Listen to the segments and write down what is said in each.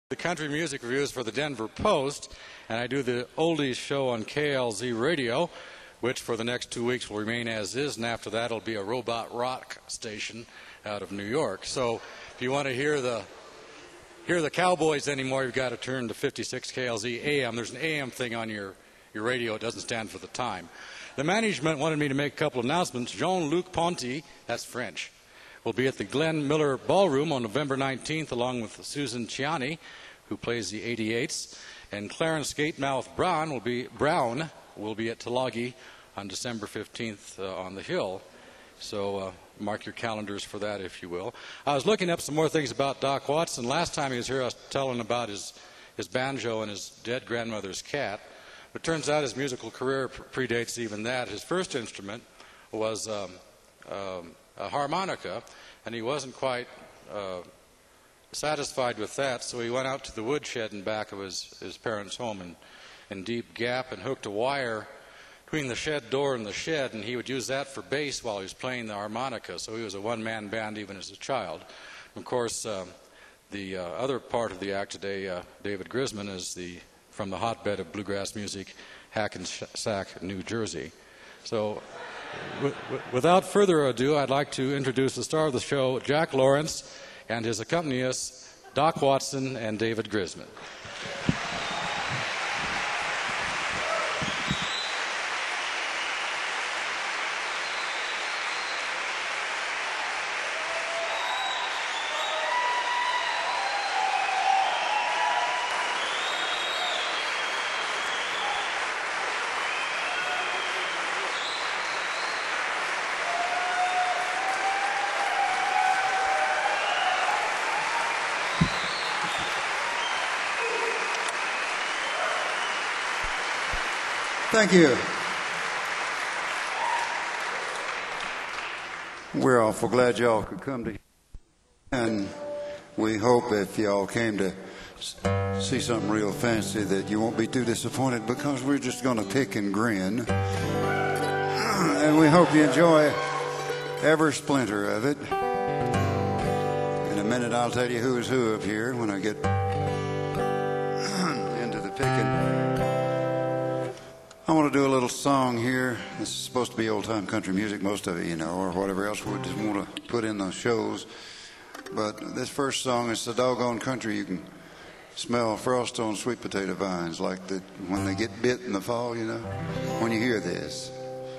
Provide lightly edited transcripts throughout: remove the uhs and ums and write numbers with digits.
The country music reviews for the Denver Post, and I do the oldies show on KLZ Radio, which for the next 2 weeks will remain as is, and after that it'll be a robot rock station out of New York. So if you want to hear the Cowboys anymore, you've got to turn to 56 KLZ AM. There's an AM thing on your radio. It doesn't stand for the time. The management wanted me to make a couple of announcements. Jean-Luc Ponty, that's French, will be at the Glenn Miller Ballroom on November 19th, along with Susan Ciani, who plays the 88s, and Clarence Gatemouth Brown will be at Tulagi on December 15th on the Hill. So mark your calendars for that, if you will. I was looking up some more things about Doc Watson. Last time he was here, I was telling about his banjo and his dead grandmother's cat. But it turns out his musical career predates even that. His first instrument was a harmonica, and he wasn't quite satisfied with that, so he went out to the woodshed in back of his parents' home in Deep Gap and hooked a wire between the shed door and the shed, and he would use that for bass while he was playing the harmonica. So he was a one-man band even as a child. Of course, the other part of the act today, David Grisman, is from the hotbed of bluegrass music, Hackensack, New Jersey. So without further ado, I'd like to introduce the star of the show, Jack Lawrence, and his accompanyists, Doc Watson and David Grisman. Thank you. We're awful glad y'all could come to, and we hope if y'all came to see something real fancy that you won't be too disappointed, because we're just going to pick and grin, and we hope you enjoy every splinter of it. In a minute I'll tell you who's who up here when I get into the picking. I want to do a little song here. This is supposed to be old-time country music, most of it, you know, or whatever else we just want to put in the shows. But this first song is so doggone country you can smell frost on sweet potato vines, like when they get bit in the fall, you know, when you hear this.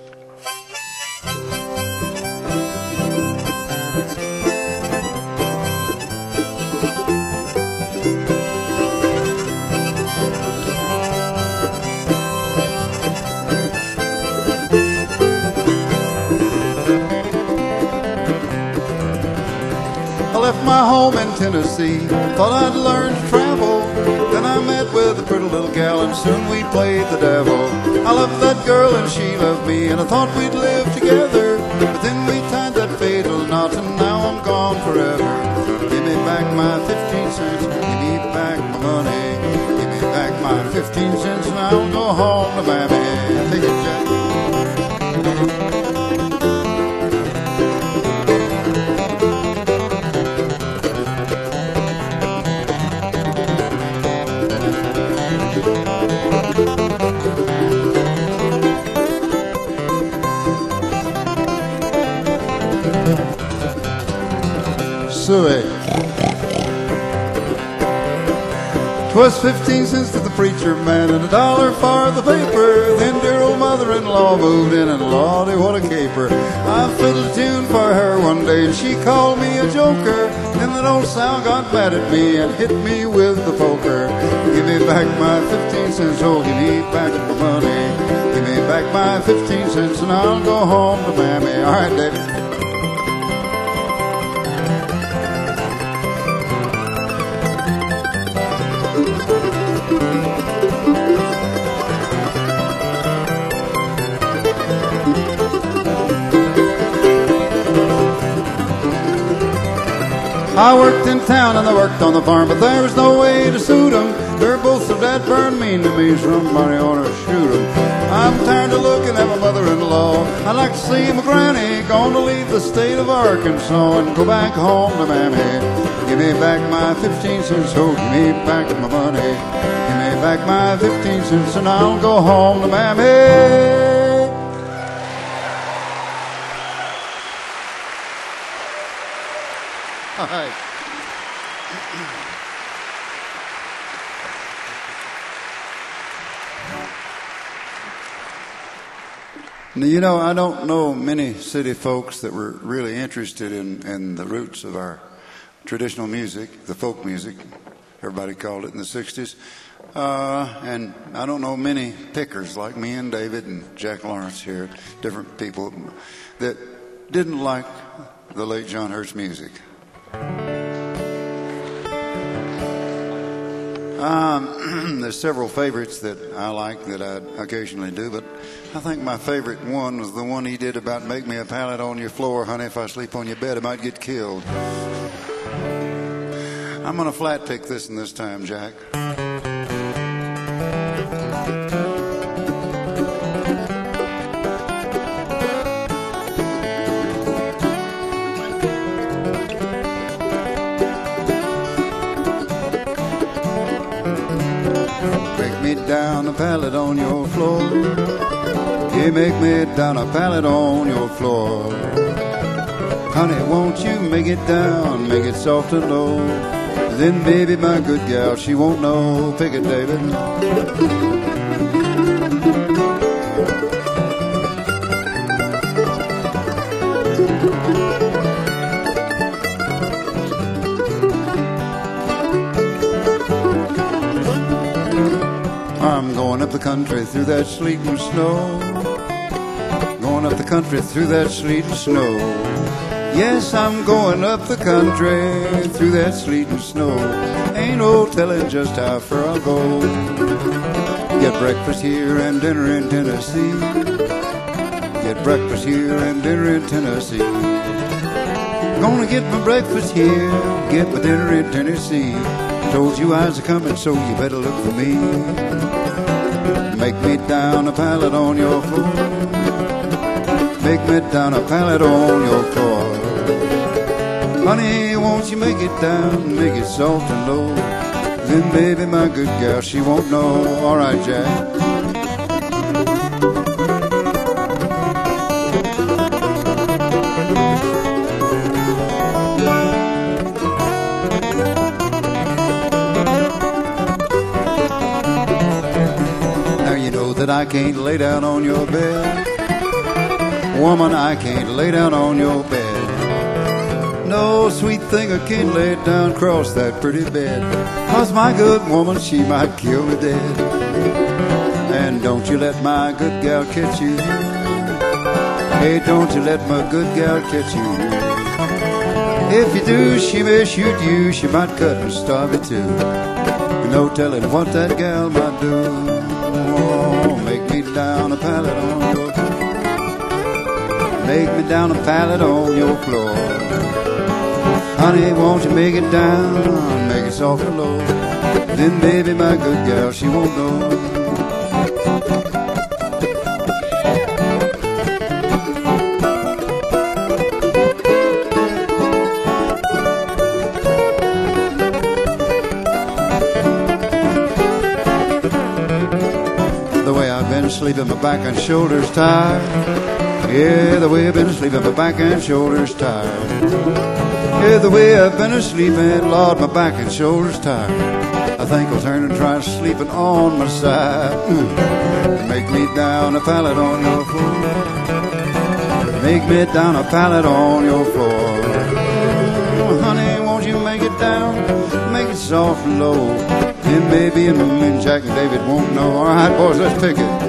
I left my home in Tennessee, thought I'd learn to travel. Then I met with a pretty little gal, and soon we played the devil. I loved that girl and she loved me, and I thought we'd live together. But then we tied that fatal knot, and now I'm gone forever. Give me back my 15 cents, give me back my money. Give me back my 15 cents, and I'll go home to Mammy. Take it, Jack. Suey. 'Twas 15 cents to the preacher man and $1 for the paper. Then dear old mother-in-law moved in, and lordy, what a caper. I fiddled a tune for her one day, and she called me a joker. Then that old sow got mad at me and hit me with the poker. Give me back my 15 cents, oh, give me back my money. Give me back my 15 cents, and I'll go home to Mammy. All right, David. I worked in town and I worked on the farm, but there was no way to suit 'em. They're both so dead burned mean to me, somebody ought to shoot 'em. I'm tired of looking at my mother-in-law I'd like to see my granny gonna leave the state of Arkansas and go back home to Mammy. Give me back my 15 cents, oh, give me back my money. Give me back my 15 cents and I'll go home to Mammy. All right. Now, you know, I don't know many city folks that were really interested in the roots of our traditional music, the folk music, everybody called it in the 60s. And I don't know many pickers like me and David and Jack Lawrence here, different people, that didn't like the late John Hurt's music. There's several favorites that I like that I occasionally do, but I think my favorite one was the one he did about make me a pallet on your floor, honey, if I sleep on your bed I might get killed. I'm going to flat pick this one this time, Jack. Down a pallet on your floor. You make me down a pallet on your floor. Honey, won't you make it down, make it soft and low? Then baby, my good gal, she won't know. Pick it, David. I'm going up the country through that sleet and snow. Going up the country through that sleet and snow. Yes, I'm going up the country through that sleet and snow. Ain't no telling just how far I'll go. Get breakfast here and dinner in Tennessee. Get breakfast here and dinner in Tennessee. Gonna get my breakfast here, get my dinner in Tennessee. Told you I was coming, so you better look for me. Make me down a pallet on your floor. Make me down a pallet on your floor. Honey, won't you make it down, make it soft and low? Then baby, my good gal, she won't know. All right, Jack. That I can't lay down on your bed. Woman, I can't lay down on your bed. No sweet thing, I can't lay down across that pretty bed. 'Cause my good woman, she might kill me dead. And don't you let my good gal catch you. Hey, don't you let my good gal catch you. If you do, she may shoot you. She might cut and starve you too. No telling what that gal might do. Make me down a pallet on your floor. Make me down a pallet on your floor. Honey, won't you make it down, make it soft and low? Then baby, my good gal, she won't know. Sleeping, my back and shoulders tired. Yeah, the way I've been sleeping, my back and shoulders tired. Yeah, the way I've been sleeping, Lord, my back and shoulders tired. I think I'll turn and try sleeping on my side. Make me down a pallet on your floor. Make me down a pallet on your floor. Honey, won't you make it down, make it soft and low? Then maybe and Jack and David won't know. All right, boys, let's pick it.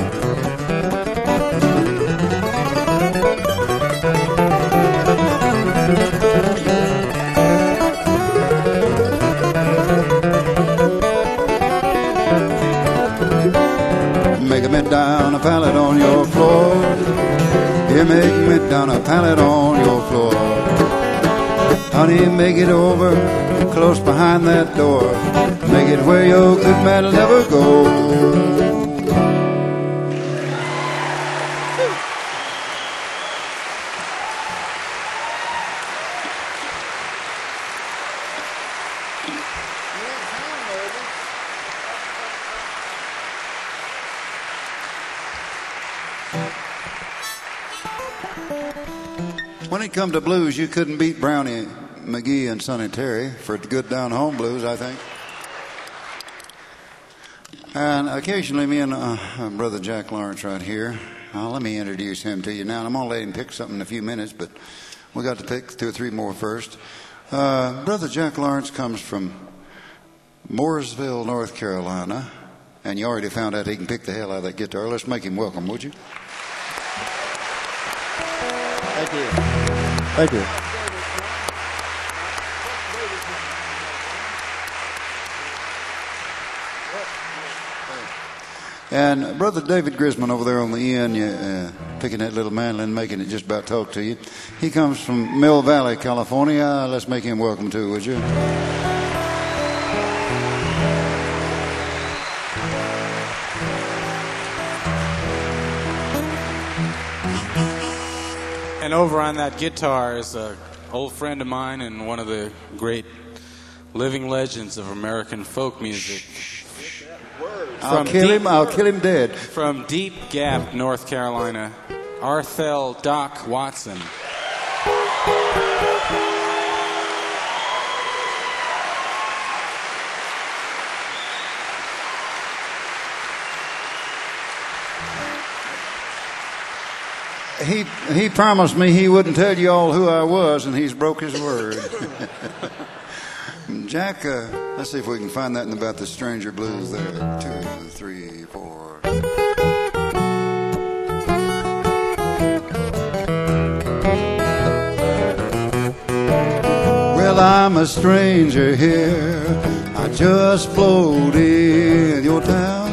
Make me down a pallet on your floor. You make me down a pallet on your floor. Honey, make it over close behind that door. Make it where your good man will never go. When it come to blues, you couldn't beat Brownie McGee and Sonny Terry for good down-home blues, I think. And occasionally me and Brother Jack Lawrence right here, let me introduce him to you now. And I'm going to let him pick something in a few minutes, but we got to pick 2 or 3 more first. Brother Jack Lawrence comes from Mooresville, North Carolina, and you already found out he can pick the hell out of that guitar. Let's make him welcome, would you? Thank you. Thank you. And Brother David Grisman over there on the end, picking that little mandolin, making it just about talk to you. He comes from Mill Valley, California. Let's make him welcome too, would you? And over on that guitar is an old friend of mine and one of the great living legends of American folk music. I'll kill him dead. From Deep Gap, North Carolina, Arthel Doc Watson. He promised me he wouldn't tell you all who I was, and he's broke his word. Jack, let's see if we can find that in about the Stranger Blues there. 2, 3, 4. Well, I'm a stranger here. I just flowed in your town.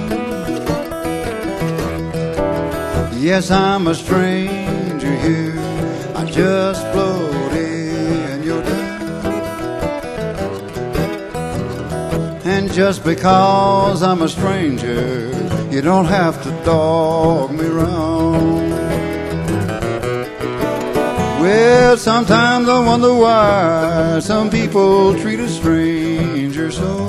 Yes, I'm a stranger here. I just flowed in your town. And just because I'm a stranger, you don't have to dog me around. Well, sometimes I wonder why some people treat a stranger so.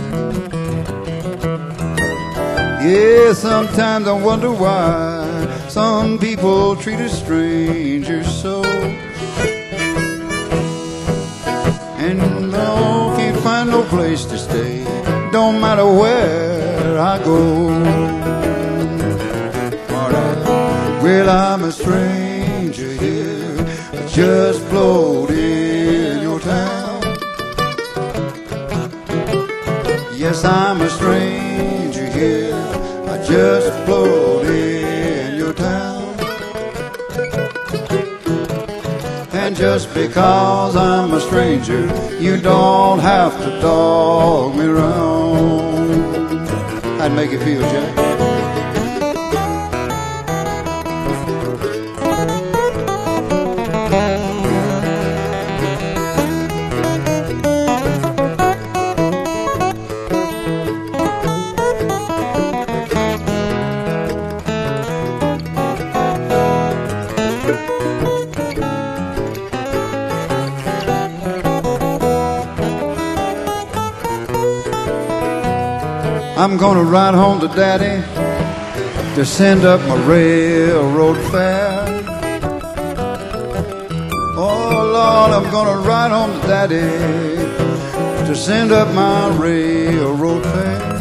Yeah, sometimes I wonder why some people treat a stranger so. And no, can't find no place to stay. Don't matter where I go. Well, I'm a stranger here. I just flowed in your town. Yes, I'm a stranger here. I just flowed in your town. And just because I'm a stranger, you don't have to dog me around. How'd make you feel, Jack? I'm gonna ride home to Daddy to send up my railroad fare. Oh Lord, I'm gonna ride home to Daddy to send up my railroad fare.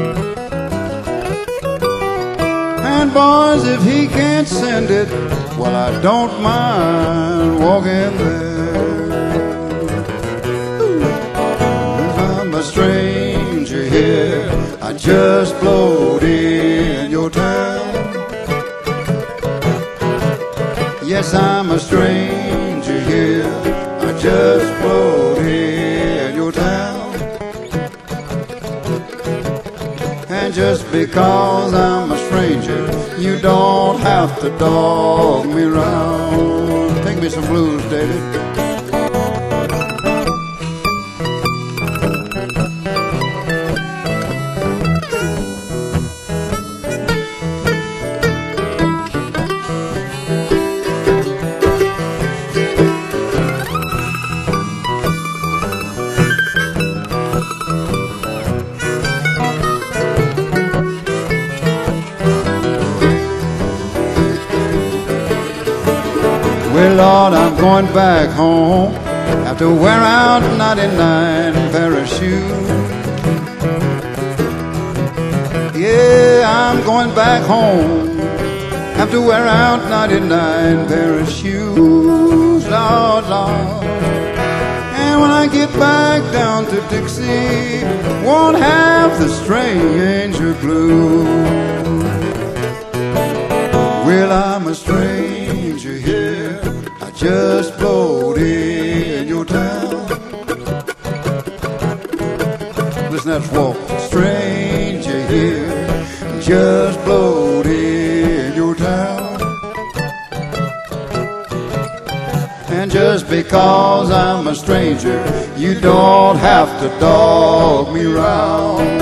And boys, if he can't send it, well, I don't mind walking there. 'Cause I'm a stranger here. I just flowed in your town. Yes, I'm a stranger here. I just flowed in your town. And just because I'm a stranger, you don't have to dog me around. Take me some blues, David. Well, Lord, I'm going back home. Have to wear out 99 pair of shoes. Yeah, I'm going back home. Have to wear out 99 pair of shoes, Lord, Lord. And when I get back down to Dixie, won't have the stranger blue. Well, I'm a stranger here. I just blowed in your town. Listen, that's walk. Stranger here, just blowed in your town. And just because I'm a stranger, you don't have to dog me round.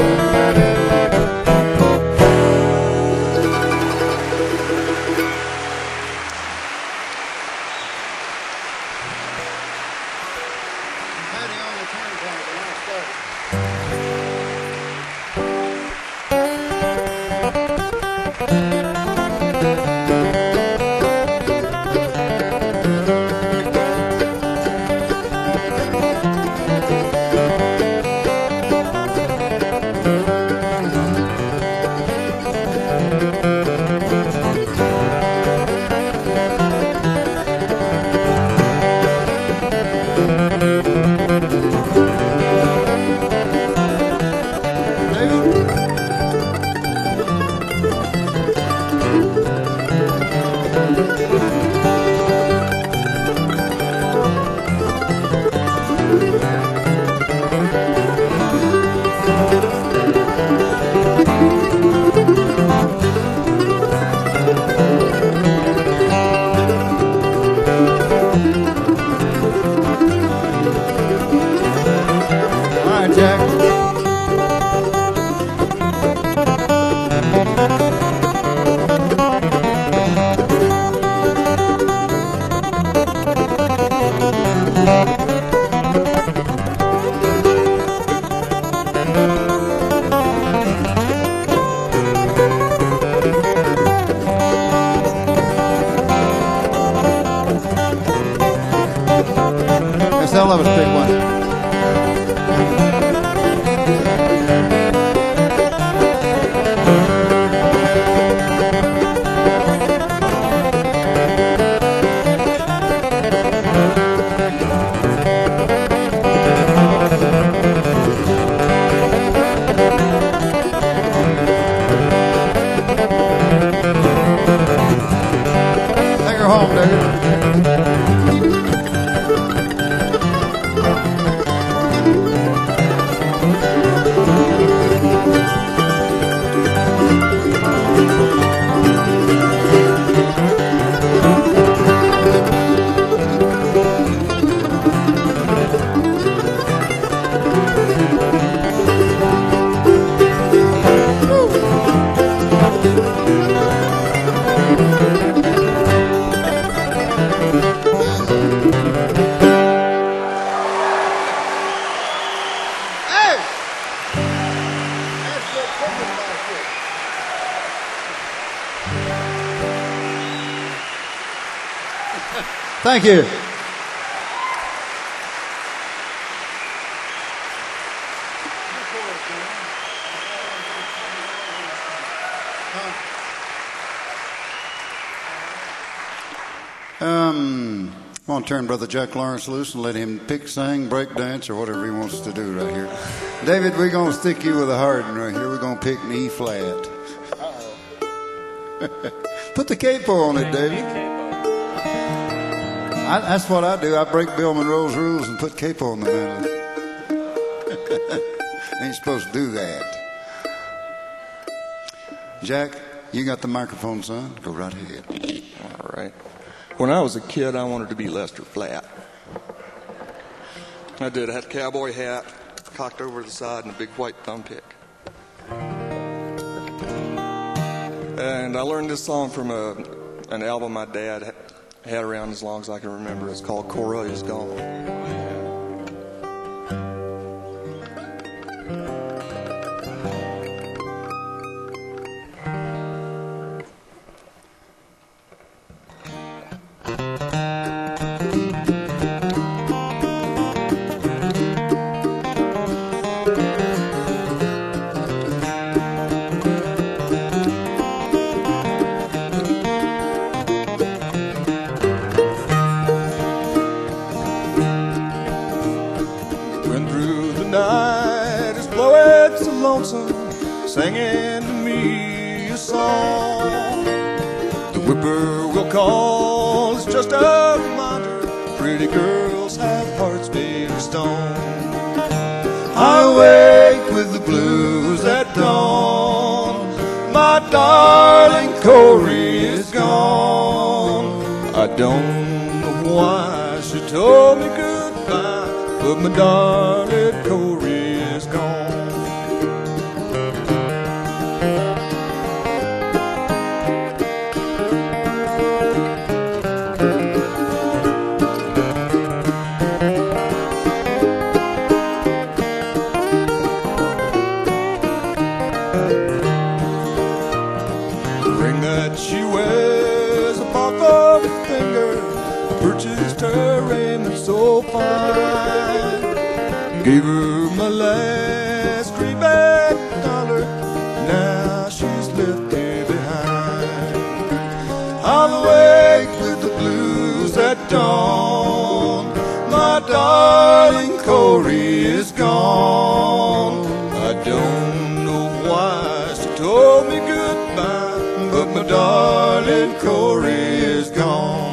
They'll let us pick one. Take her home, David. Thank you. I want to turn Brother Jack Lawrence loose and let him pick, sing, break dance, or whatever he wants to do right here. David, we're going to stick you with a hard one right here. We're going to pick an E flat. Put the capo on it, David. That's what I do. I break Bill Monroe's rules and put capo on the melody. Ain't supposed to do that. Jack, you got the microphone, son. Go right ahead. All right. When I was a kid, I wanted to be Lester Flatt. I did. I had a cowboy hat, cocked over to the side, and a big white thumb pick. And I learned this song from an album my dad had around as long as I can remember. It's called Cora Is Gone. is a lonesome, singing to me a song. The whippoorwill call is just a reminder, pretty girls have hearts made of stone. I wake with the blues at dawn, my darling Corey is gone. I don't know why she told me goodbye, but my darling Corey is gone. The ring that she wears upon her finger, purchased her raiment so fine. Gave her my last greenback dollar, now she's left me behind. I'll awake with the blues at dawn, my darling Corey is gone. I don't know why she told me goodbye, but my darling Corey is gone.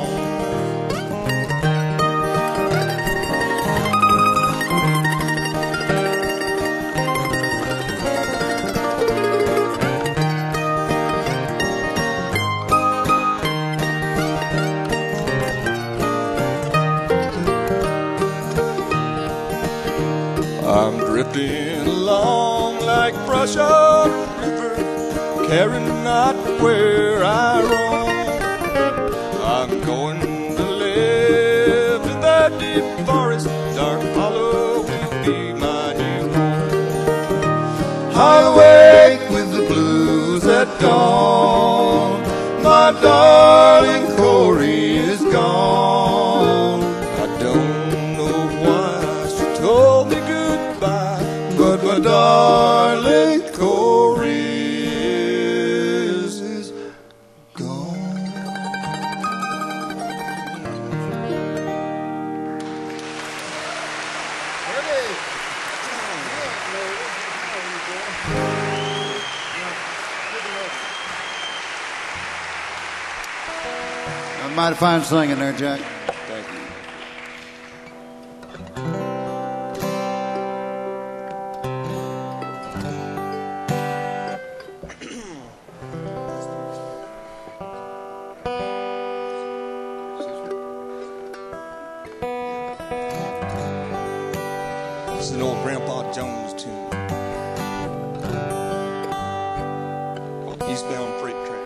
I'm drifting along like brush up river, caring not where I roam. I'm going to live in that deep forest, dark hollow will be my new home. I'll wake with the blues at dawn, my darling Corey is gone. I don't know why she told me goodbye, but my darling Corey is gone. Mighty fine singing there, Jack. Thank you. This is an old Grandpa Jones tune. Called Eastbound Freight Train.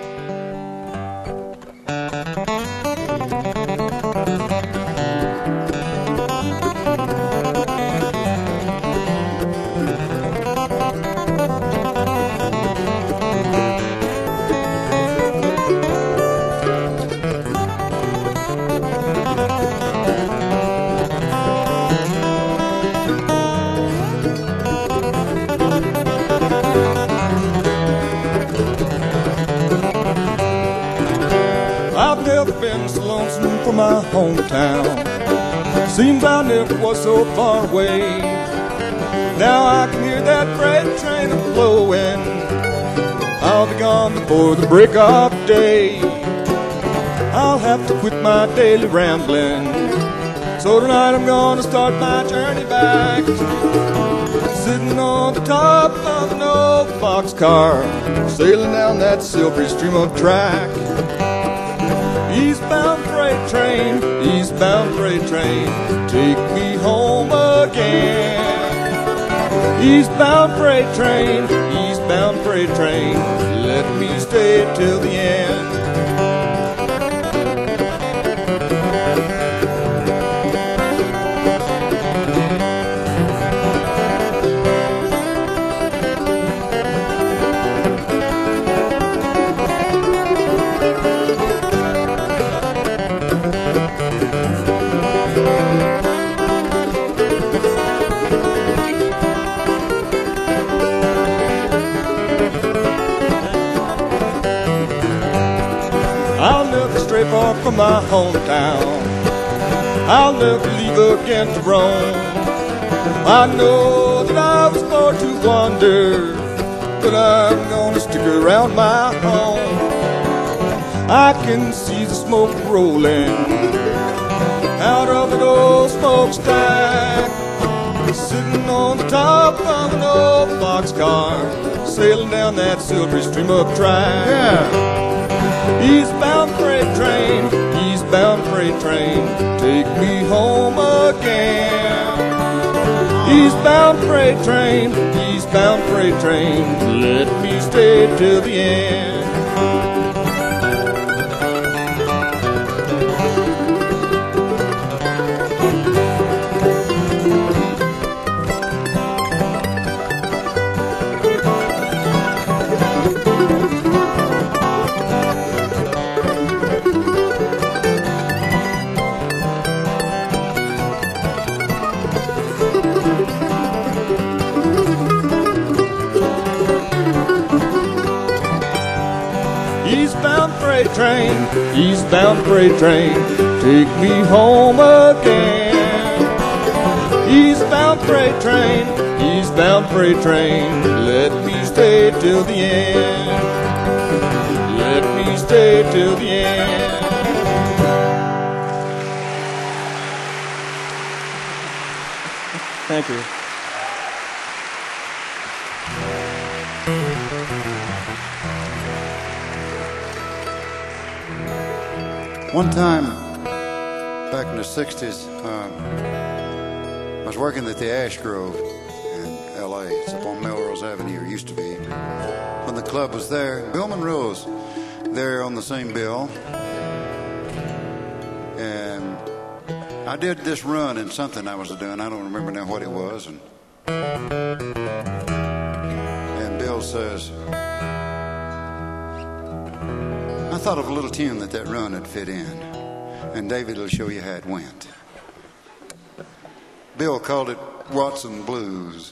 I've never been so lonesome for my hometown. Seems I never was so far away. Now I can hear that freight train a-blowing. I'll be gone before the break of day. I'll have to quit my daily rambling. So tonight I'm gonna start my journey back. Sitting on the top of an old boxcar, sailing down that silvery stream of track. Eastbound freight train, take me home again. Eastbound freight train, let me stay till the end. I'll never stray far from my hometown. I'll never leave again to roam. I know that I was born to wander, but I'm gonna stick around my home. I can see the smoke rolling out of an old smokestack, sitting on the top of an old boxcar, sailing down that silvery stream of track. Yeah. Eastbound freight train, eastbound freight train, take me home again. Eastbound freight train, eastbound freight train, let me stay till the end. Eastbound freight train, eastbound freight train, take me home again. Eastbound freight train, eastbound freight train, let me stay till the end. Let me stay till the end. Thank you. One time, back in the 60s, I was working at the Ash Grove in L.A. It's up on Melrose Avenue, or used to be. When the club was there, Bill Monroe's there on the same bill. And I did this run in something I was doing. I don't remember now what it was. And Bill says, I thought of a little tune that run would fit in, and David will show you how it went. Bill called it Watson Blues.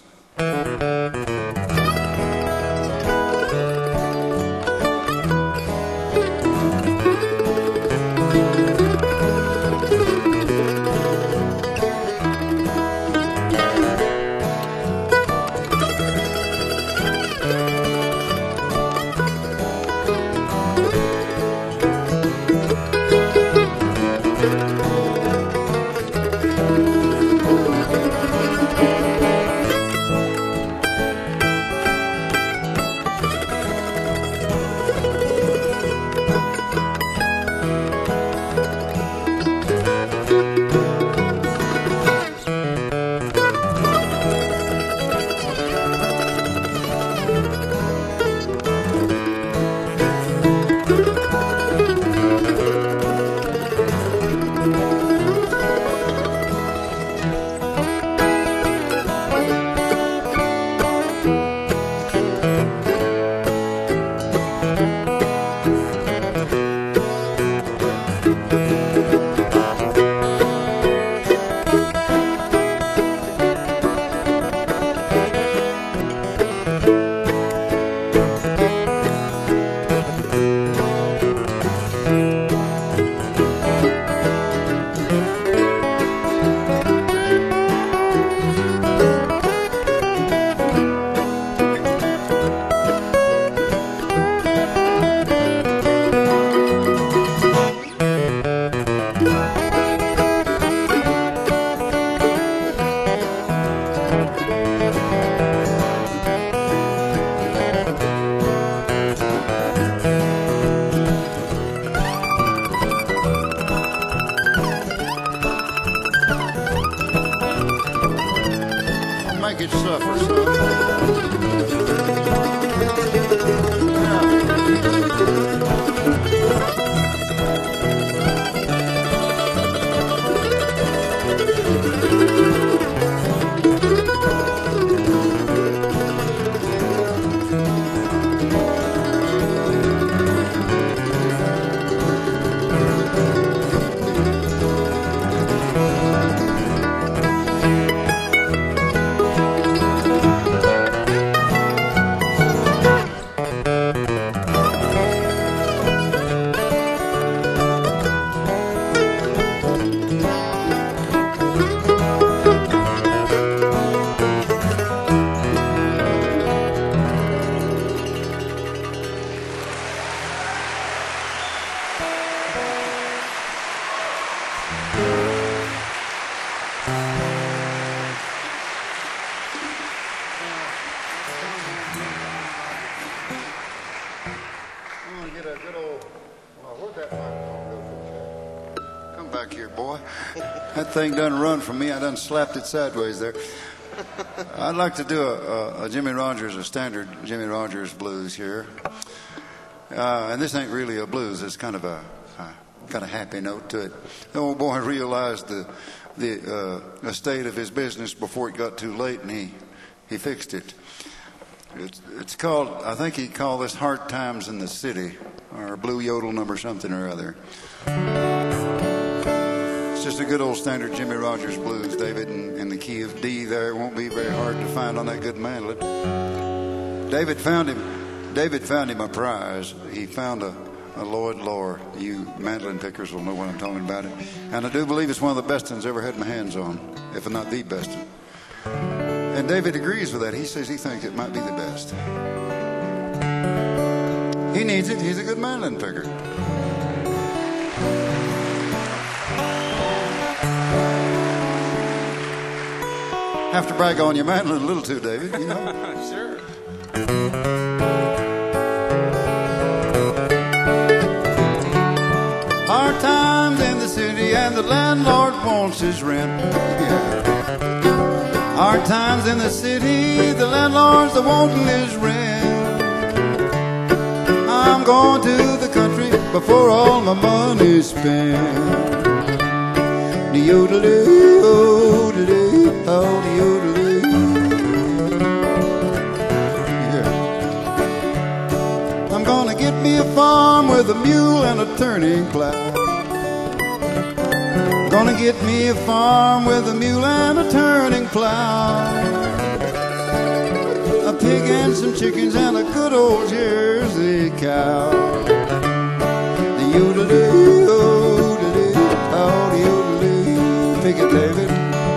get a good old. Well, where'd that microphone go to? Come back here, boy. That thing done run from me. I done slapped it sideways there. I'd like to do a Jimmy Rogers, a standard Jimmy Rogers blues here. And this ain't really a blues. It's kind of got a happy note to it. The old boy realized the state of his business before it got too late, and he fixed it. It's called, I think he called this Hard Times in the City, or Blue Yodel number something or other. It's just a good old standard Jimmy Rogers blues, David, in the key of D there. It won't be very hard to find on that good mandolin. David found him a prize. He found a Lloyd Loar. You mandolin pickers will know what I'm talking about. And I do believe it's one of the best ones I ever had my hands on, if not the best one. And David agrees with that. He says he thinks it might be the best. He needs it. He's a good mandolin picker. Have to brag on your mandolin a little too, David, you know. Sure. Hard times in the city and the landlord wants his rent. Yeah. Hard times in the city, the landlord's wanting his rent. I'm going to the country before all my money's spent. De-yodelee, oh-de-lee, oh-de-yodelee. Yeah. I'm gonna get me a farm with a mule and a turning plow. Gonna get me a farm with a mule and a turning plow. A pig and some chickens and a good old Jersey cow. The yodelee, oh-de-lee, oh-de-yodelee. Pick it, David.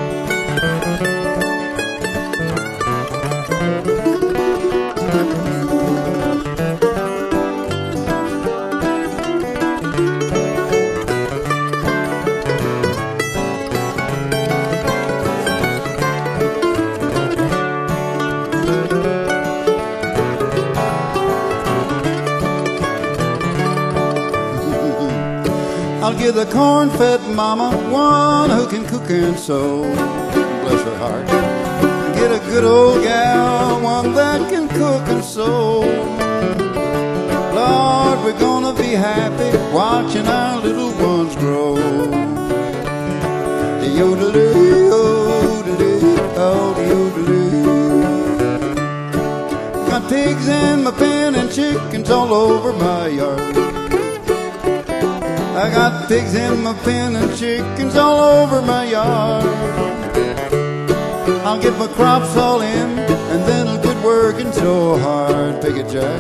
I'll give the corn-fed mama one who can cook and sew. Bless her heart. Get a good old gal, one that can cook and sew. Lord, we're gonna be happy watching our little ones grow. The yodelee, oh-de-lee, oh-de-yodelee. Got pigs in my pen and chickens all over my yard. I got pigs in my pen and chickens all over my yard. I'll get my crops all in, and then I'll quit working so hard. Pick it, Jack.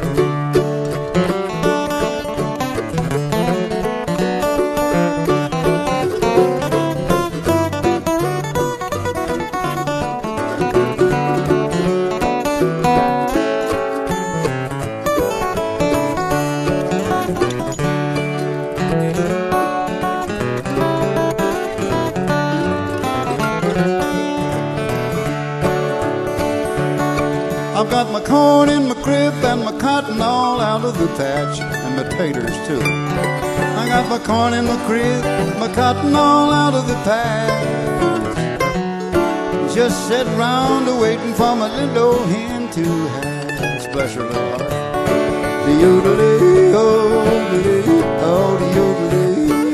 I've got my corn in my crib and my cotton all out of the patch, and my taters too. I got my corn in my crib, my cotton all out of the patch. Just sat round waiting for my little old hen to hatch. Bless her little heart. The yodelee, oh-de-lee, oh-de-yodelee.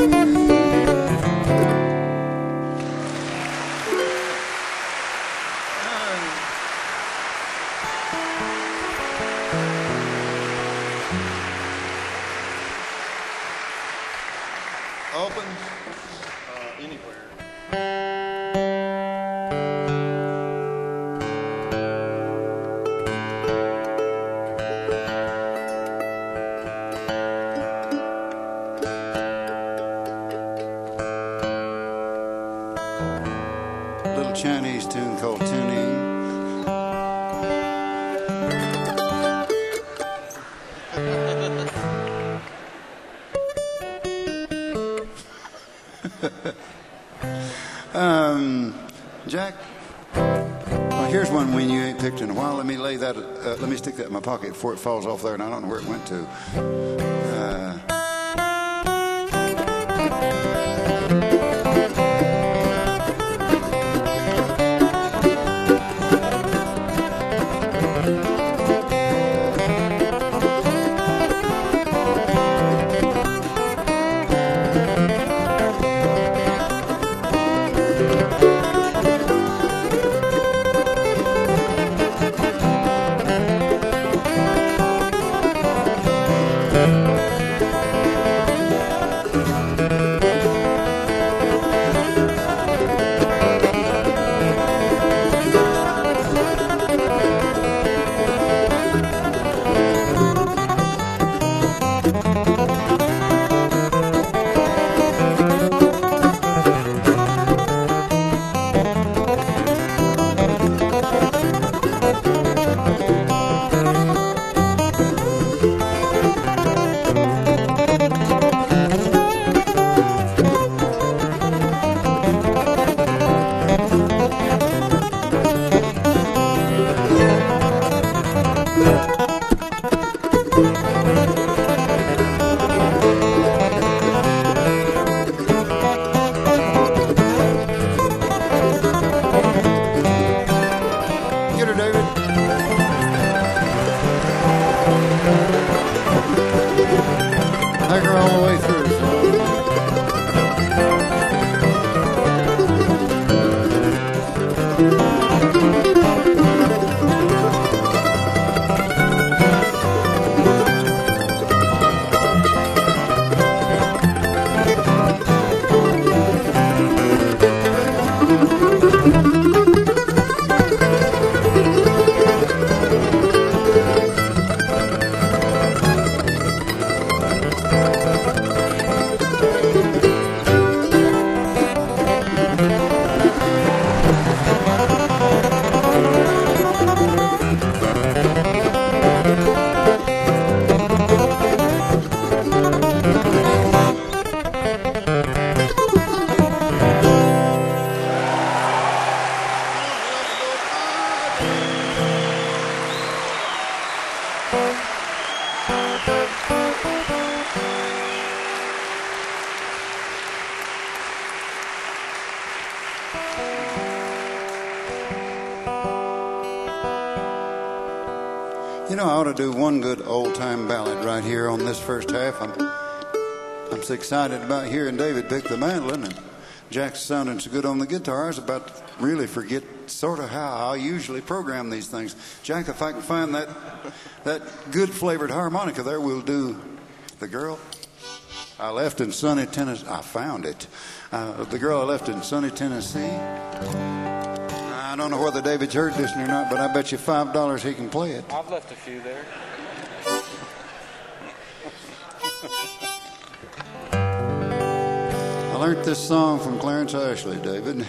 Opens anywhere. Little Chinese tune called Tuning. Jack, Here's one when you ain't picked in a while. Let me lay that. Let me stick that in my pocket before it falls off there, and I don't know where it went to. You know, I ought to do one good old-time ballad right here on this first half. I'm so excited about hearing David pick the mandolin, and Jack's sounding so good on the guitar. I was about to really forget sort of how I usually program these things. Jack, if I can find that good flavored harmonica there, we'll do The Girl I Left in Sunny Tennessee. I found it. The Girl I Left in Sunny Tennessee. I don't know whether David's heard this or not, but I bet you $5 he can play it. I've left a few there. I learned this song from Clarence Ashley, David.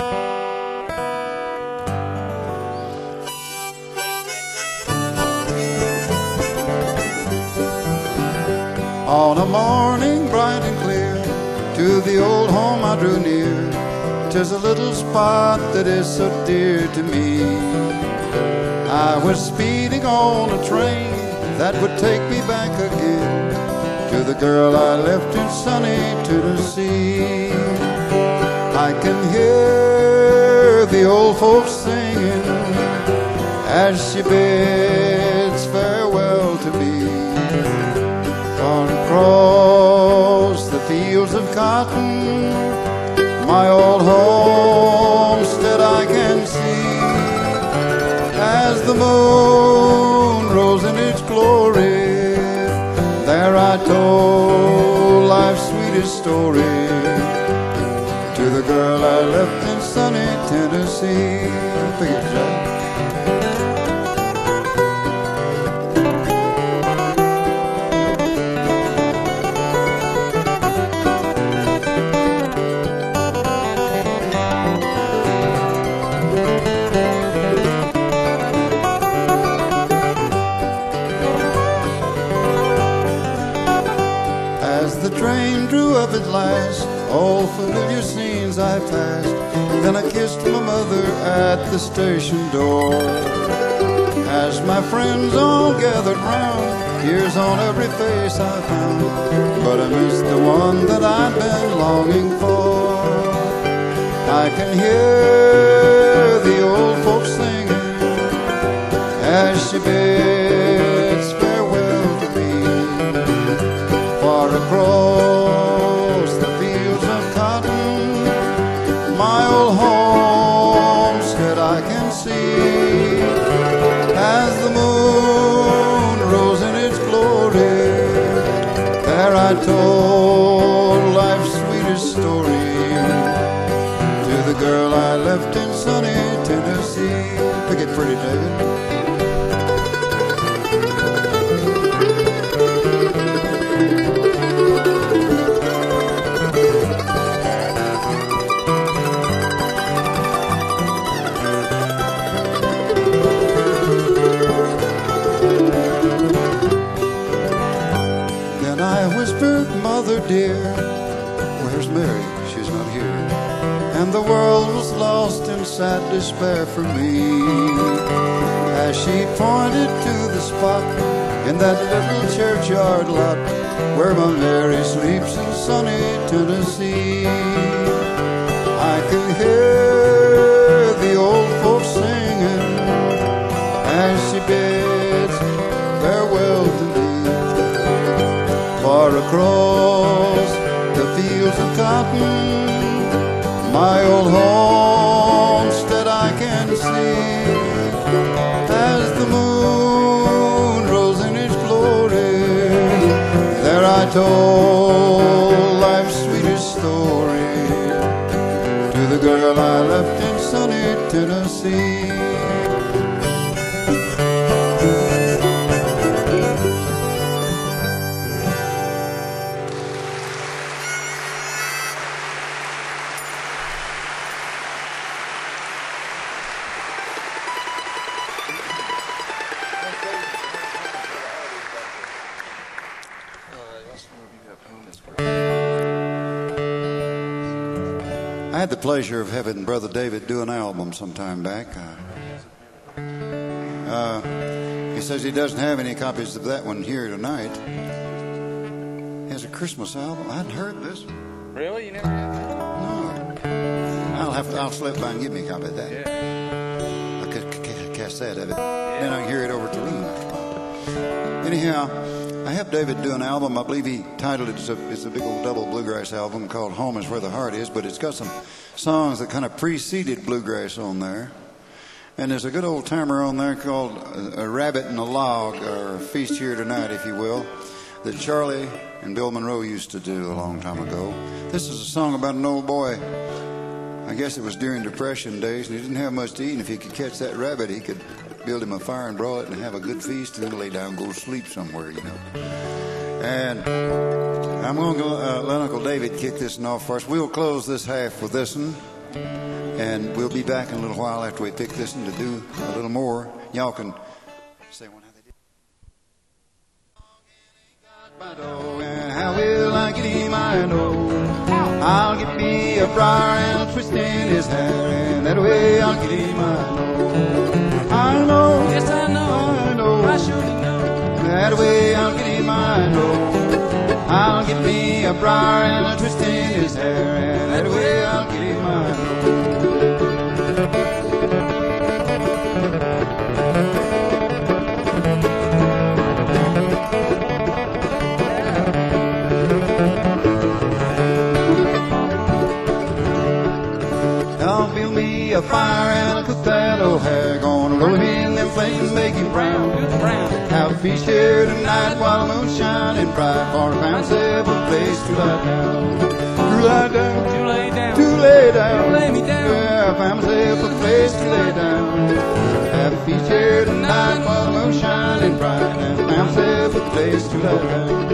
On a morning bright and clear, to the old home I drew near. 'Tis a little spot that is so dear to me. I was speeding on a train that would take me back again to the girl I left in sunny Tennessee. I can hear the old folks singing as she bids farewell to me. On across the fields of cotton, my old homestead I can see. As the moon rose in its glory, there I told life's sweetest story to the girl I left in sunny Tennessee. Pick it, Jack. As the train drew up at last all familiar scenes I passed. Then I kissed my mother at the station door. As my friends all gathered round, tears on every face I found, but I missed the one that I'd been longing for. I can hear the old folks singing as she bids farewell to me. Far across the fields of cotton, my old homestead I can see. As the moon rose in its glory, there I told life's sweetest story to the girl I left in sunny Tennessee. Pick it pretty, David. Mother dear, where's Mary? She's not here. And the world was lost in sad despair for me, as she pointed to the spot in that little churchyard lot where my Mary sleeps in sunny Tennessee. I can hear the old folks singing as she bids farewell to me. Far across the fields of cotton, my old homestead I can see. As the moon rose in its glory, there I told life's sweetest story to the girl I left in sunny Tennessee. I had the pleasure of having Brother David do an album some time back. He says he doesn't have any copies of that one here tonight. He has a Christmas album. I hadn't heard this. Really? You never had that? No. I'll slip by and give me a copy of that. Yeah. I could cassette of it. Yeah. Then I can hear it over at the room after a while. Anyhow, I have David do an album. I believe he titled it, it's a big old double bluegrass album called Home is Where the Heart Is, but it's got some songs that kind of preceded bluegrass on there. And there's a good old timer on there called A Rabbit in a Log, or Feast Here Tonight, if you will, that Charlie and Bill Monroe used to do a long time ago. This is a song about an old boy. I guess it was during Depression days, and he didn't have much to eat, and if he could catch that rabbit, he could build him a fire and broil it and have a good feast, and then lay down and go to sleep somewhere, you know. And I'm going to let Uncle David kick this one off for us. We'll close this half with this one, and we'll be back in a little while after we pick this one to do a little more. Y'all can say one how they did. How will I get him? I know I'll get me a briar and a twist in his hair, and that way I'll get him. I know, yes I know, I surely know. That way I'll get him, I know. I'll get me a briar and a twist in his hair, and that way I'll get him, I know. I'll build me a fire and I'll cook that old hair, gonna roll him in them flames and make him brown. Have a feast here tonight while the moon's shining bright, for I found myself a place to lie down. To lie down, To lay down, to lay down, to lay me down. Yeah, I found myself a place to lay down. Have a feast here tonight while the moon's shining bright, and I found myself a place to lie down.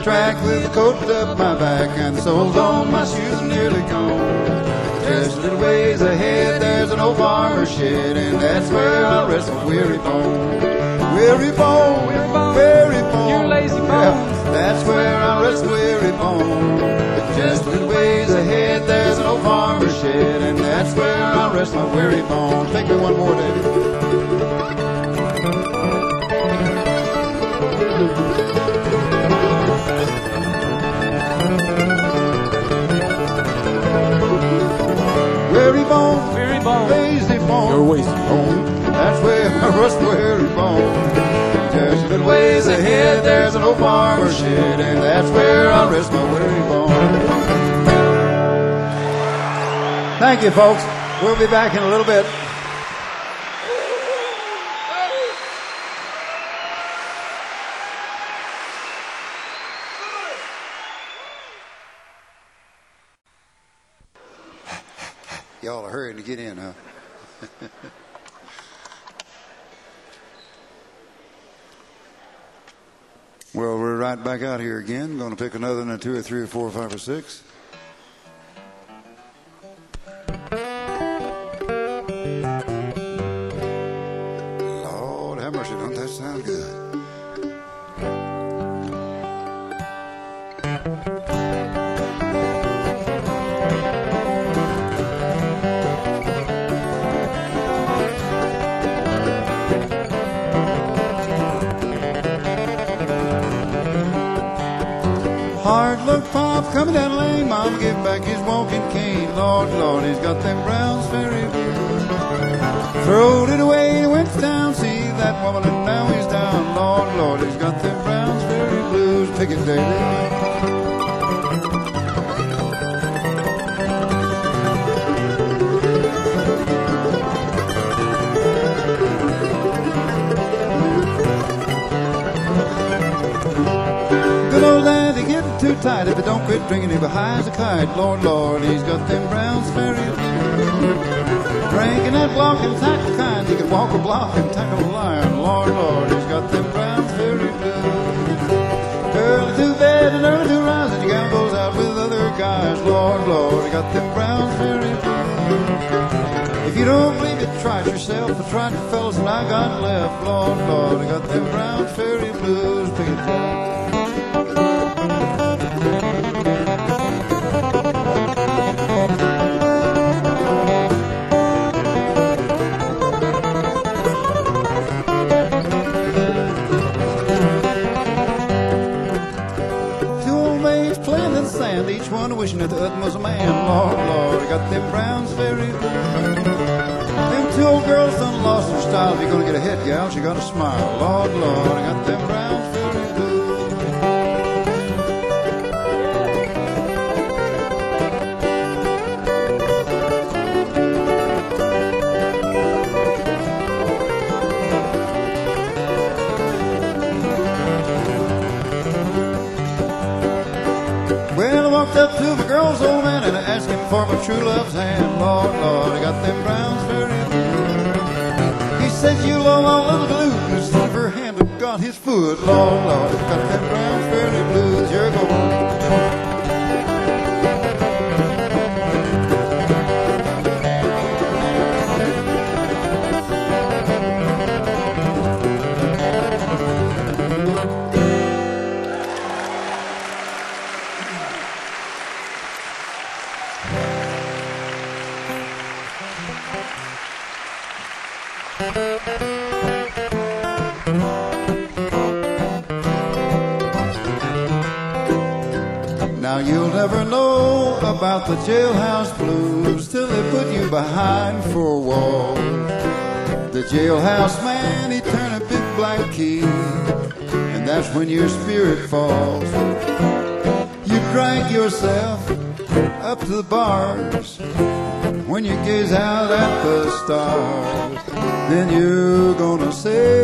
track with the coat up my back and the soles on my shoes are nearly gone. Just a little ways ahead, there's an old farmer's shed, and that's where I'll rest my weary bone. Weary bone, weary bone, you lazy bone. Yeah, that's where I'll rest my weary bone. Just a little ways ahead, there's an old farmer's shed, and that's where I'll rest my weary bone. Take me one more, David. Weary bone, lazy bone, You're wasting bone. That's where I rest my weary bone. Just a little ways ahead, there's an old farmer's shed, and that's where I rest my weary bone. Thank you, folks. We'll be back in a little bit. Y'all are hurrying to get in, huh? Well, we're right back out here again. Going to pick another one, 2 or 3 or 4 or 5 or 6. Lord have mercy, don't that sound good? Hard luck Pop coming down the lane, Mama gave back his walking cane. Lord, Lord, he's got them Browns Ferry blues. Throwed it away, he went to town, see that woman, and now he's down. Lord, Lord, he's got them Browns Ferry blues. Pick it, David. Good old lad, he getting too tight. If he don't quit drinking, he'll be high as a kite. Lord, Lord, he's got them Browns Ferry blues. Drinking that block and tackle kind. He could walk a block and tackle a lion. Lord, Lord, he's got them Browns Ferry blues. Early to bed and early to rise, and he gambles out with other guys. Lord, Lord, he got them Browns Ferry blues. If you don't believe it, try it yourself. I tried the fellas and I got left. Lord, Lord, I got them Browns Ferry blues. Pick it up. Each one wishing that the other was a man. Lord, Lord, I got them Browns Ferry blues. Them two old girls done lost their style. If you're gonna get a head gal, she gotta smile. Lord, Lord, I got them Browns Ferry blues. Up to my girl's old man and I asked him for my true love's hand. Lord, Lord, I got them Browns Ferry blues. He said, you owe all of the blues. Never hand of God his foot. Lord, Lord, I got them Browns Ferry blues. Here I go. Now you'll never know about the jailhouse blues till they put you behind four walls. The jailhouse man, he turn a big black key, and that's when your spirit falls. You drag yourself up to the bars when you gaze out at the stars. Then you're gonna say,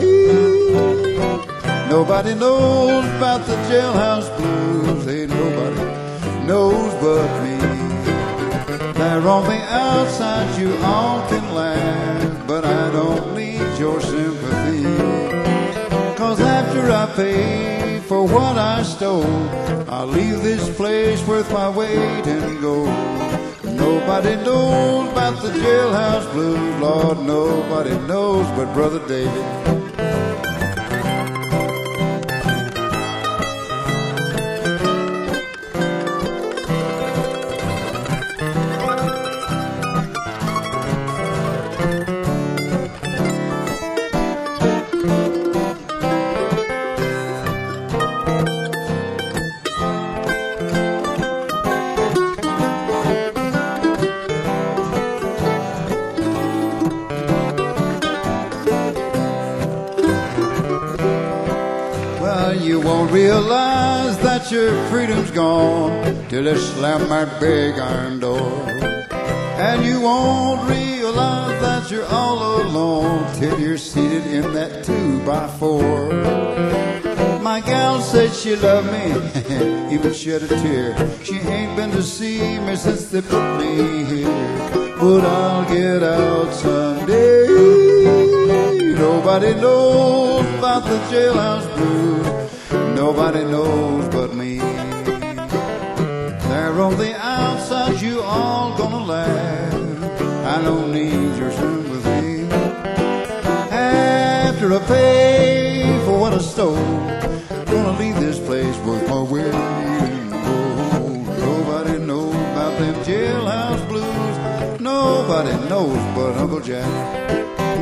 nobody knows about the jailhouse blues. Ain't nobody knows but me. There on the outside you all can laugh, but I don't need your sympathy. 'Cause after I pay for what I stole. I'll leave this place worth my weight in gold. Nobody knows about the jailhouse blues, Lord, nobody knows but Brother David. You won't realize that your freedom's gone till they slam that big iron door. And you won't realize that you're all alone till you're seated in that 2x4. My gal said she loved me, even shed a tear. She ain't been to see me since they put me here. But I'll get out someday. Nobody knows about the jailhouse blues. Nobody knows but me. There on the outside you all gonna laugh. I don't need your sympathy. After I pay for what I stole, gonna leave this place worth my weight in gold. Nobody knows about them jailhouse blues. Nobody knows but Uncle Jack.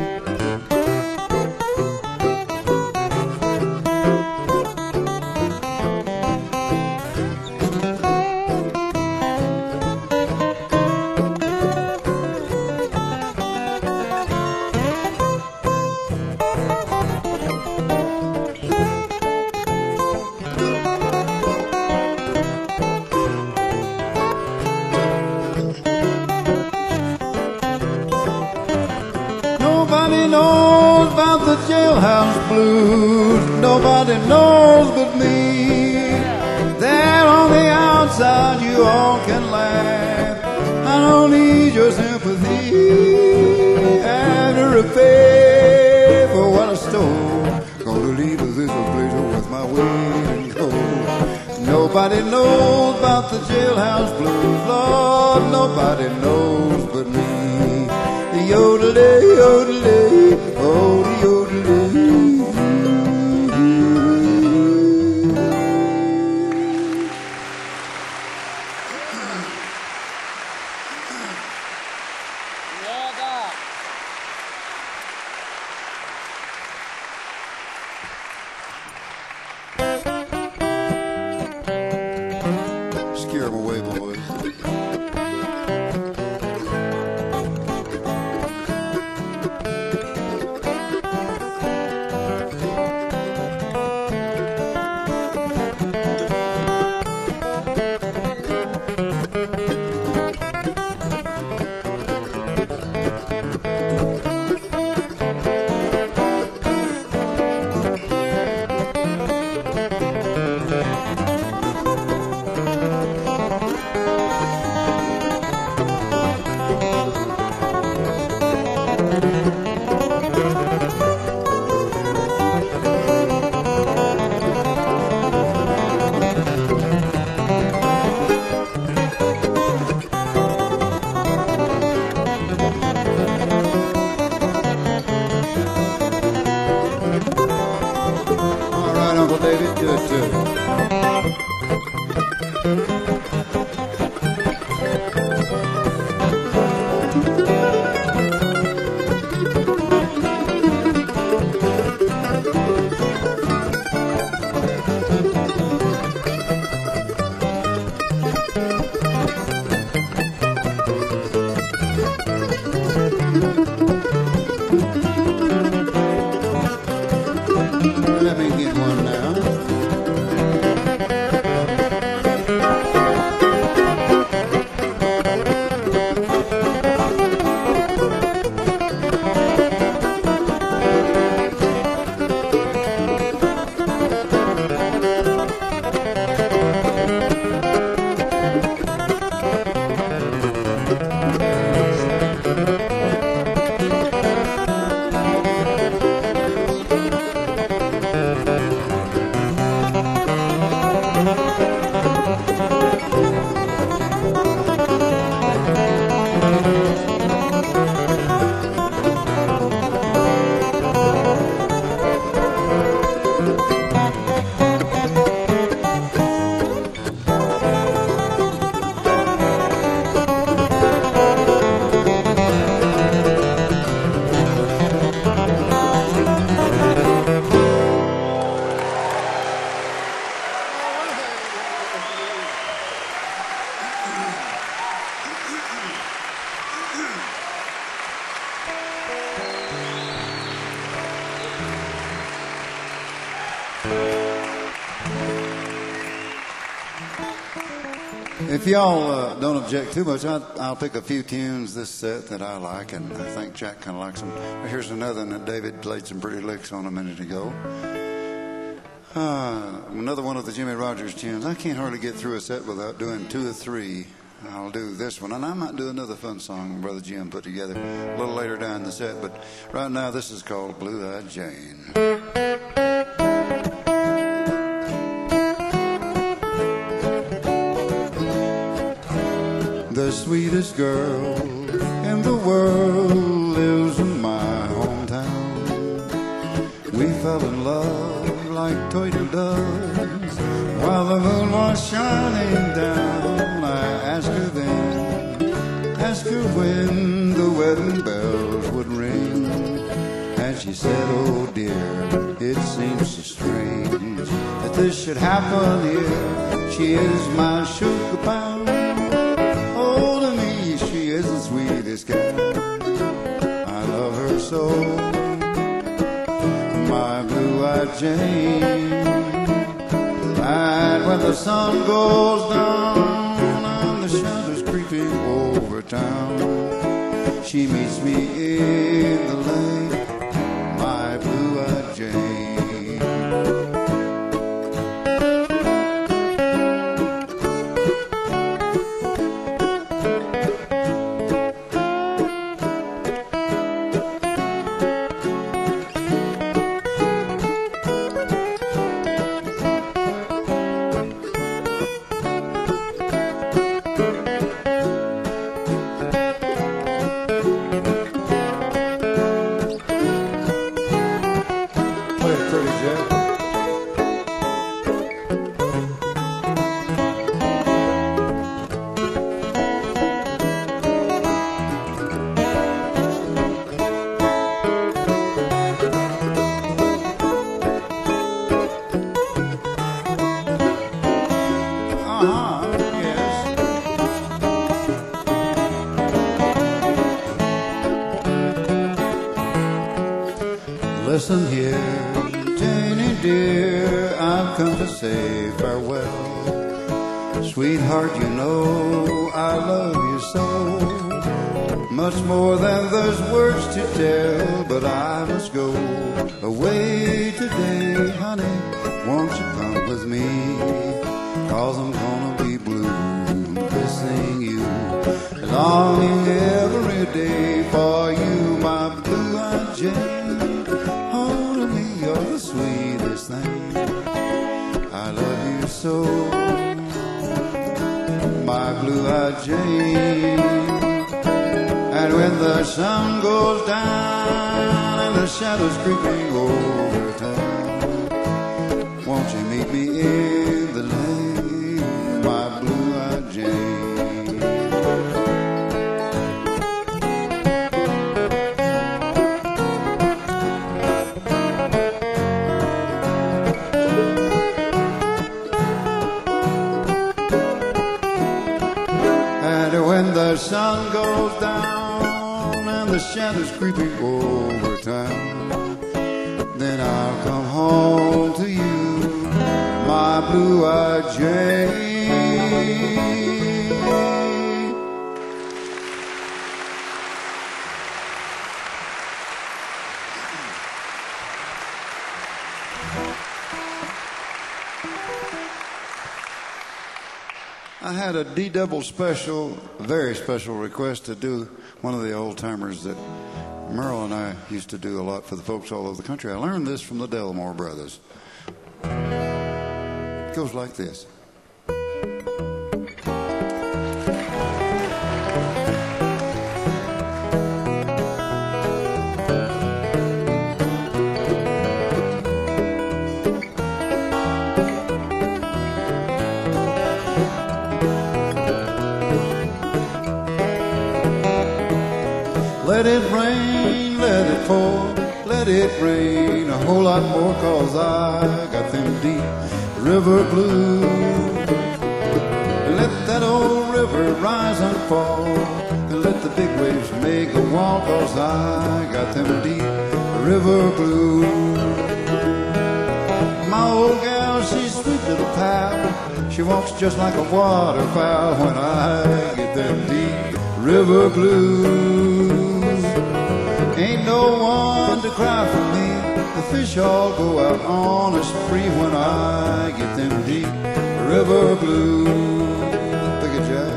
Nobody knows about the jailhouse blues. Nobody knows but me. There on the outside you all can laugh. I don't need your sympathy. After a pay for what I stole, gonna leave this place worth my weight in gold. Nobody knows about the jailhouse blues, Lord. Nobody knows but me. Yodelay, yodelay, oh, yodelay. Scare them away, boys. Uncle David, do it too. Let me get one now. If y'all don't object too much, I'll pick a few tunes this set that I like, and I think Jack kind of likes them. Here's another one that David played some pretty licks on a minute ago. Another one of the Jimmy Rogers tunes. I can't hardly get through a set without doing two or three. I'll do this one, and I might do another fun song Brother Jim put together a little later down the set, but right now this is called Blue-Eyed Jane. The sweetest girl in the world lives in my hometown. We fell in love like turtle doves while the moon was shining down. I asked her then, asked her when the wedding bells would ring, and she said, oh dear, it seems so strange that this should happen here. She is my sugar pound. Oh, to me, she is the sweetest gal. I love her so, my blue-eyed Jane. And when the sun goes down and the shadows creeping over town, she meets me in the lane, my blue-eyed Jane. Listen here, Janie dear, I've come to say farewell. Sweetheart, you know I love you so, much more than there's words to tell. But I must go away today, honey, won't you come with me? 'Cause I'm gonna be blue, missing you, longing every day for you, my blue-eyed Jane. You're the sweetest thing. I love you so, my blue-eyed Jane. And when the sun goes down and the shadows creeping over town, won't you meet me in the lane, my blue-eyed Jane? When the sun goes down and the shadows creeping over town, then I'll come home to you, my blue-eyed Jane. I had a D-double special, very special request to do one of the old-timers that Merle and I used to do a lot for the folks all over the country. I learned this from the Delmore Brothers. It goes like this. Let it rain, let it pour, let it rain a whole lot more, 'cause I got them deep river blues. And let that old river rise and fall, and let the big waves make a wall, 'cause I got them deep river blues. My old gal, 'cause she's sweet little pal. She walks just like a waterfowl when I get them deep river blues. Ain't no one to cry for me. The fish all go out on a spree when I get them deep river blues. Look at Jack.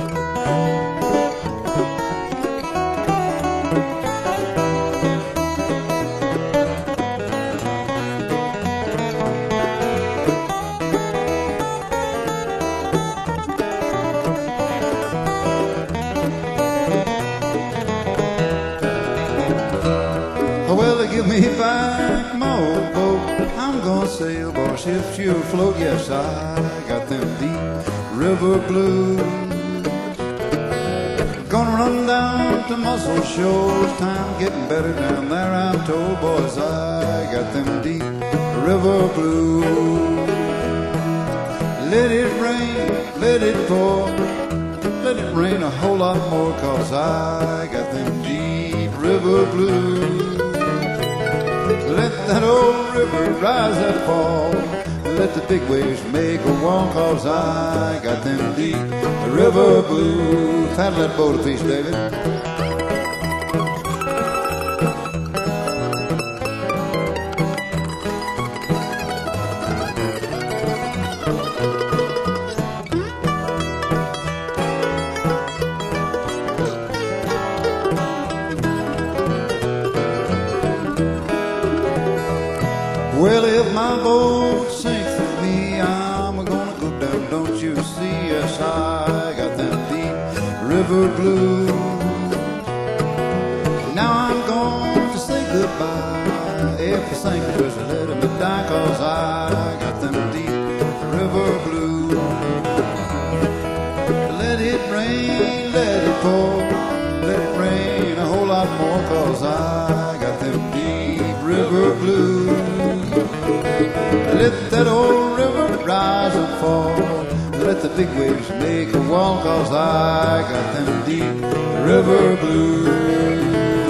Give me back my old boat. I'm gonna sail, boss, if she'll float. Yes, I got them deep river blues. Gonna run down to Muscle Shoals. Time getting better down there, I'm told. Boys, I got them deep river blues. Let it rain, let it pour. Let it rain a whole lot more, 'cause I got them deep river blues. Let that old river rise and fall. Let the big waves make a wall, 'cause I got them deep river blues. Paddle that boat a piece, David. Well, if my boat sinks with me, I'm gonna go down, don't you see? Yes, I got them deep river blues. Now I'm going to say goodbye. If the sinkers are letting me die, 'cause I got them deep river blues. Let it rain, let it pour. Let it rain a whole lot more, 'cause I got them deep river blues. Let that old river rise and fall. Let the big waves make a wall, 'cause I got them deep river blues.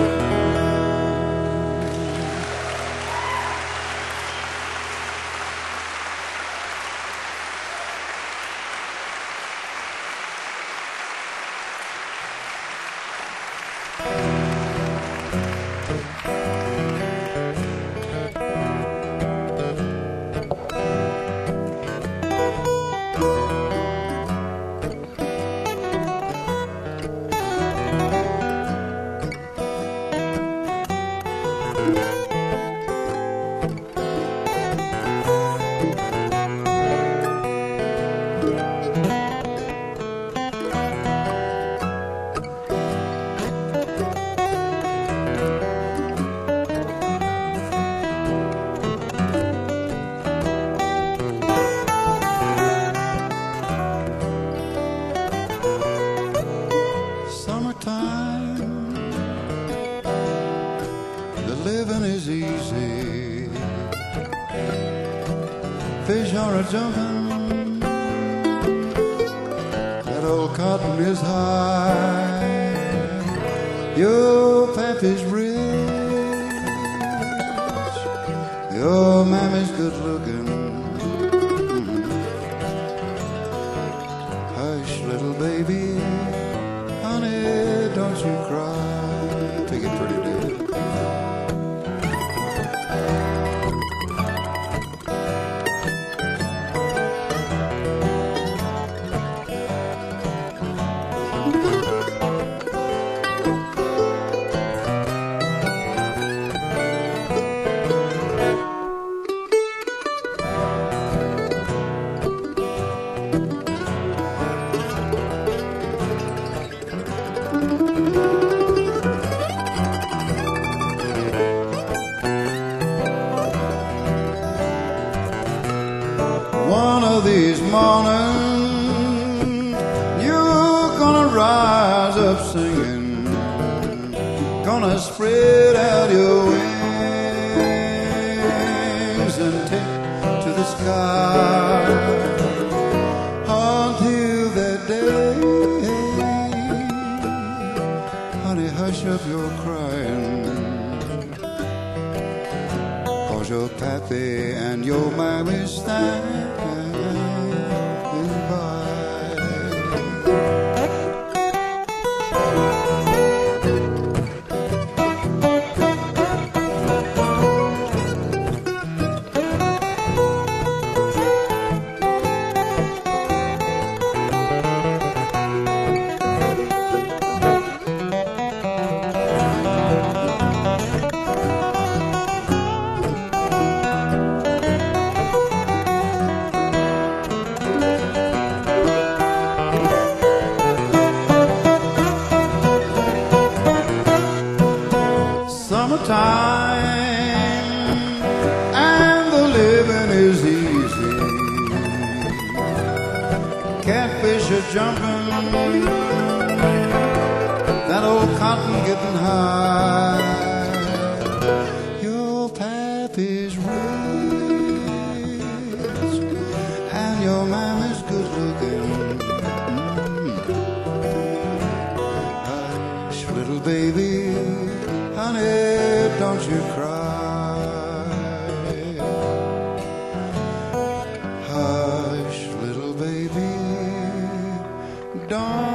Fish are a jumping, that old cotton is high. Your pappy's rich, your mammy's good looking. Hush, little baby, honey, don't you cry. Take it pretty, David. One of these mornings, you're gonna rise up singing, gonna spread out your wings and take to the sky until that day. Honey, hush up your crying, 'cause your pappy and your mammy standing by. Summertime and the living is easy. Catfish are jumping, that old cotton getting high. Your pappy's rich and your mama's good looking. Hush, little baby, honey, don't you cry. Hush, little baby, don't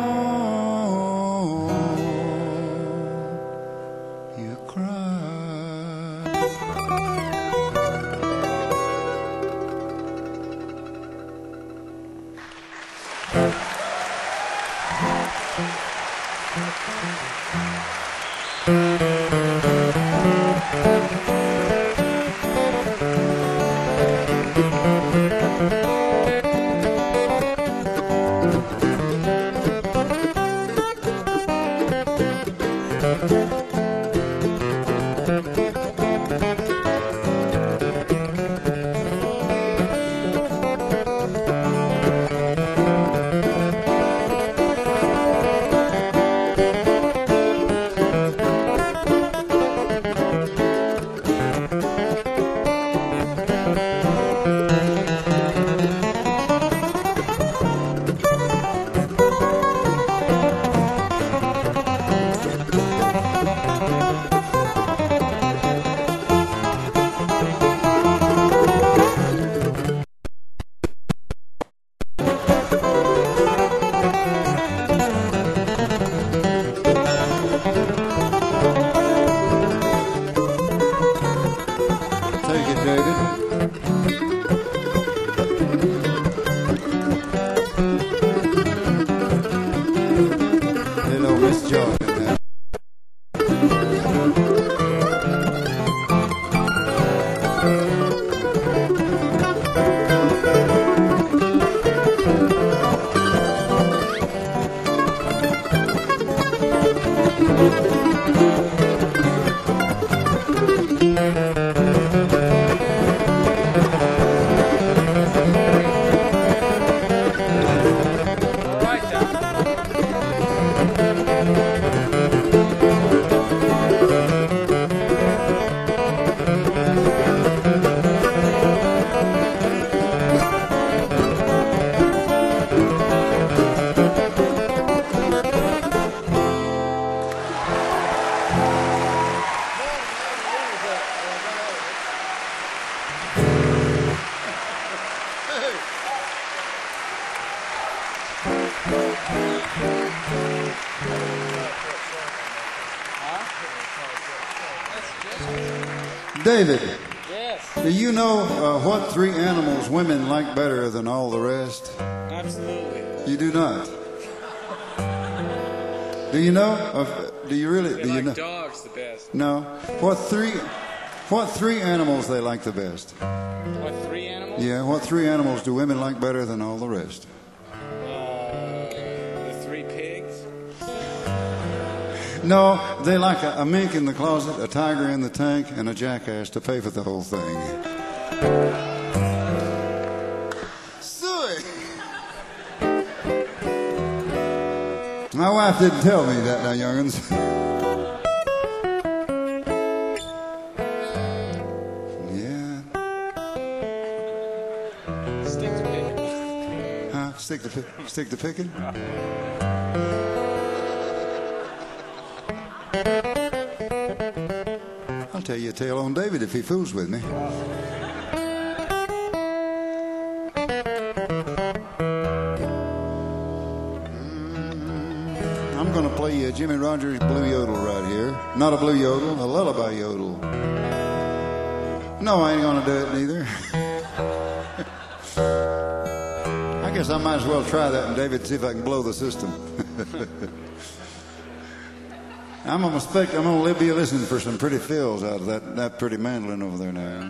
you cry. Take it, David. Hello, Miss Jordan. David, Yes, do you know what three animals women like better than all the rest? absolutely. You do not. Do you know? Do you really? Do you know? Dogs the best. No. What three animals they like the best? What, 3 animals? Yeah. What three animals do women like better than all the rest? The 3 pigs? No, they like a mink in the closet, a tiger in the tank, and a jackass to pay for the whole thing. Suey! My wife didn't tell me that now, young'uns. Yeah. Stick to pig. Huh? Stick to picking? I'll tell you a tale on David if he fools with me. I'm going to play you a Jimmy Rogers blue yodel right here. Not a blue yodel, a lullaby yodel. No, I ain't going to do it neither. I guess I might as well try that one, David, see if I can blow the system. I'm gonna be listening for some pretty fills out of that pretty mandolin over there now.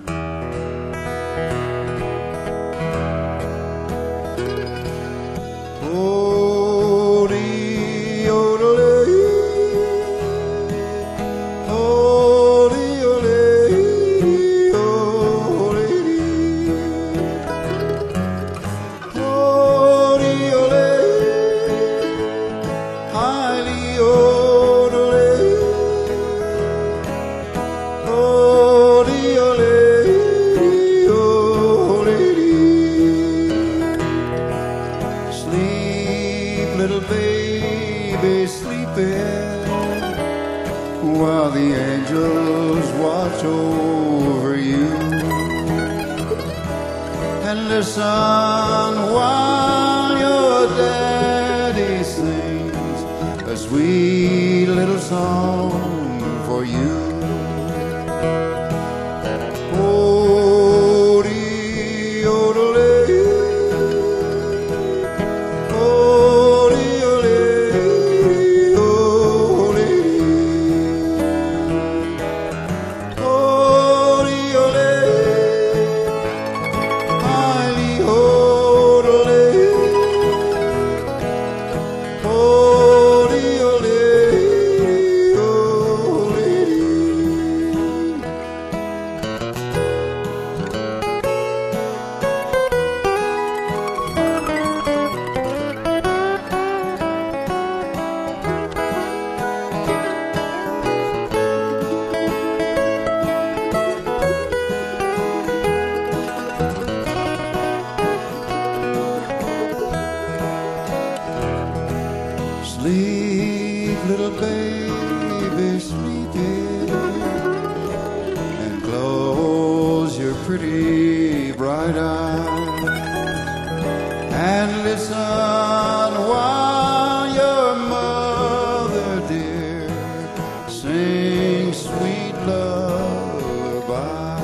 While the angels watch over you, and listen while your daddy sings a sweet little song for you. Sleep, little baby, sleep in, and close your pretty bright eyes, and listen while your mother dear sings sweet lullaby.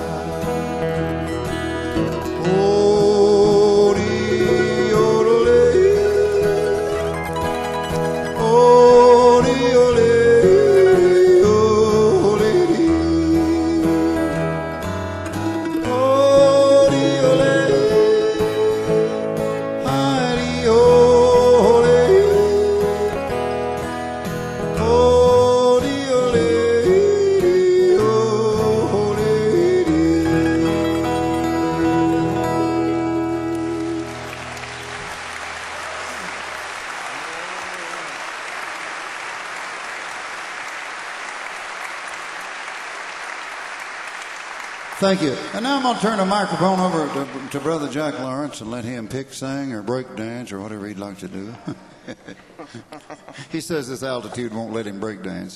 Thank you. And now I'm going to turn the microphone over to Brother Jack Lawrence and let him pick, sing, or break dance, or whatever he'd like to do. He says this altitude won't let him break dance.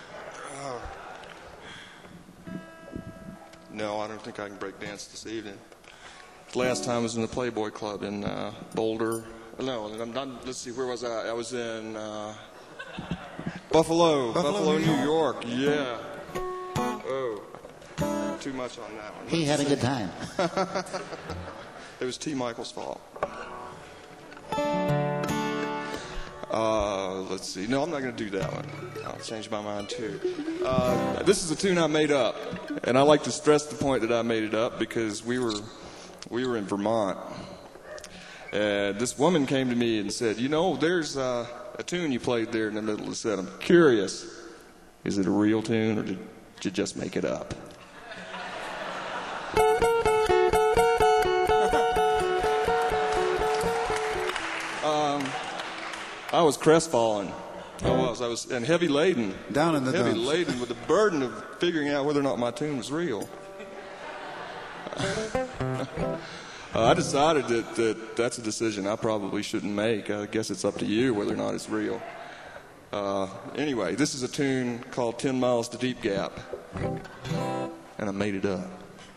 No, I don't think I can break dance this evening. The last time I was in the Playboy Club in Boulder. No, I'm not, let's see, where was I? I was in Buffalo, New York. Yeah. Oh. Too much on that one. He had a good time. It was T. Michael's fault. Let's see. No, I'm not going to do that one. I'll change my mind too. This is a tune I made up, and I like to stress the point that I made it up because we were in Vermont, and this woman came to me and said, "You know, there's a tune you played there in the middle of the set. I'm curious. Is it a real tune, or did you just make it up?" I was crestfallen. I was and heavy laden. Down in the dumps. Heavy laden with the burden of figuring out whether or not my tune was real. I decided that that's a decision I probably shouldn't make. I guess it's up to you whether or not it's real. Anyway, this is a tune called 10 Miles to Deep Gap. and I made it up.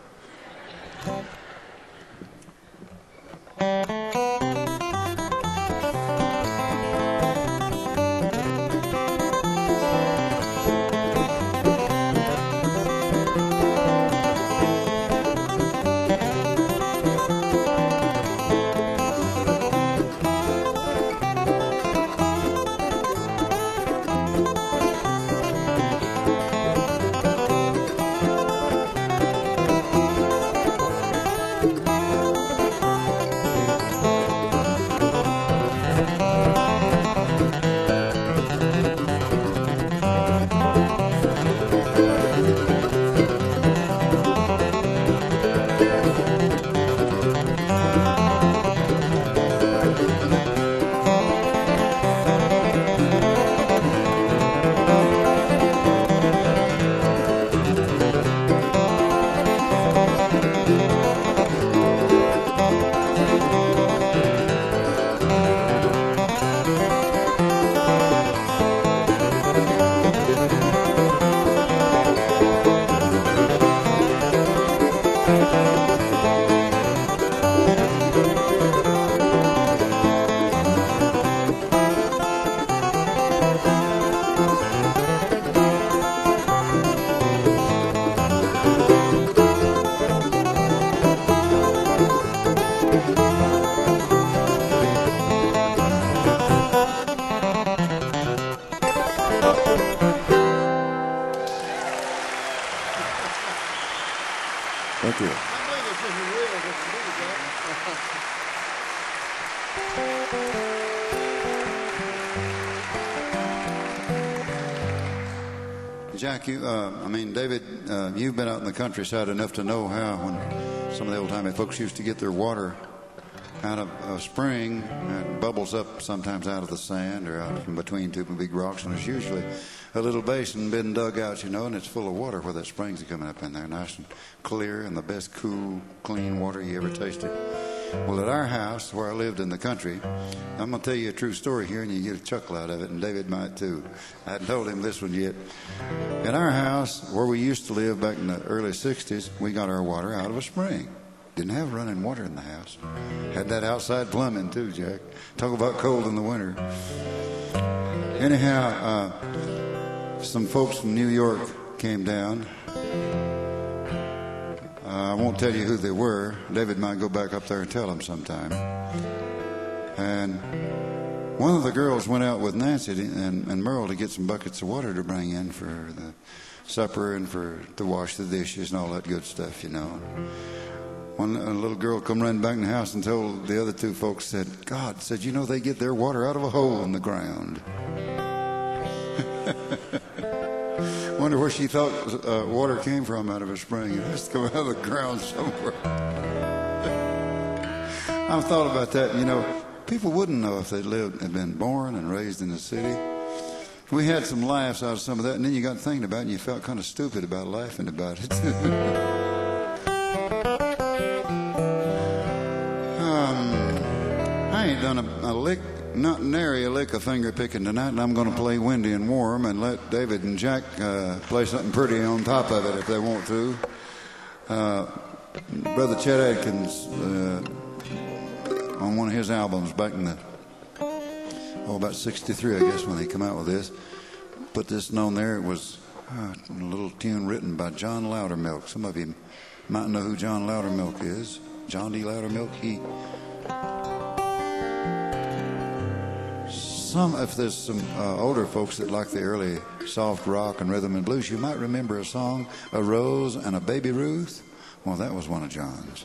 Thank you. Jack, David, you've been out in the countryside enough to know how when some of the old-timey folks used to get their water out of a spring, it bubbles up sometimes out of the sand or out from between two big rocks, and it's usually a little basin been dug out, and it's full of water where that springs are coming up in there, nice and clear, and the best cool, clean water you ever tasted. Well, at our house, where I lived in the country, I'm going to tell you a true story here, and you get a chuckle out of it, and David might too. I hadn't told him this one yet. In our house, where we used to live back in the early 60s, we got our water out of a spring. Didn't have running water in the house. Had that outside plumbing too, Jack. Talk about cold in the winter. Anyhow, some folks from New York came down. I won't tell you who they were. David might go back up there and tell them sometime. And one of the girls went out with Nancy and Merle to get some buckets of water to bring in for the supper and to wash the dishes and all that good stuff, One little girl come running back in the house and told the other two folks, God said, they get their water out of a hole in the ground. Wonder where she thought water came from out of a spring. It has to come out of the ground somewhere. I've thought about that. People wouldn't know if they'd been born and raised in the city. We had some laughs out of some of that, and then you got thinking about it, and you felt kind of stupid about laughing about it. I ain't done a lick. Not nary a lick of finger picking tonight, and I'm going to play Windy and Warm and let David and Jack play something pretty on top of it if they want to. Brother Chet Atkins, on one of his albums back in about 63, I guess, when they come out with this, put this on there. It was a little tune written by John Loudermilk. Some of you might know who John Loudermilk is. John D. Loudermilk, if there's some older folks that like the early soft rock and rhythm and blues, you might remember a song, A Rose and a Baby Ruth. Well, that was one of John's.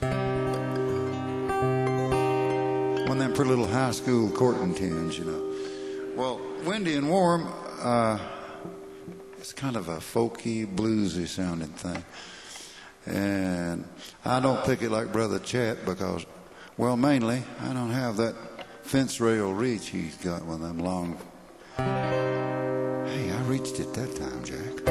One of them pretty little high school courting tunes, Well, Windy and Warm, it's kind of a folky, bluesy sounding thing. And I don't pick it like Brother Chet because, mainly, I don't have that fence rail reach he's got with them long. Hey, I reached it that time, Jack.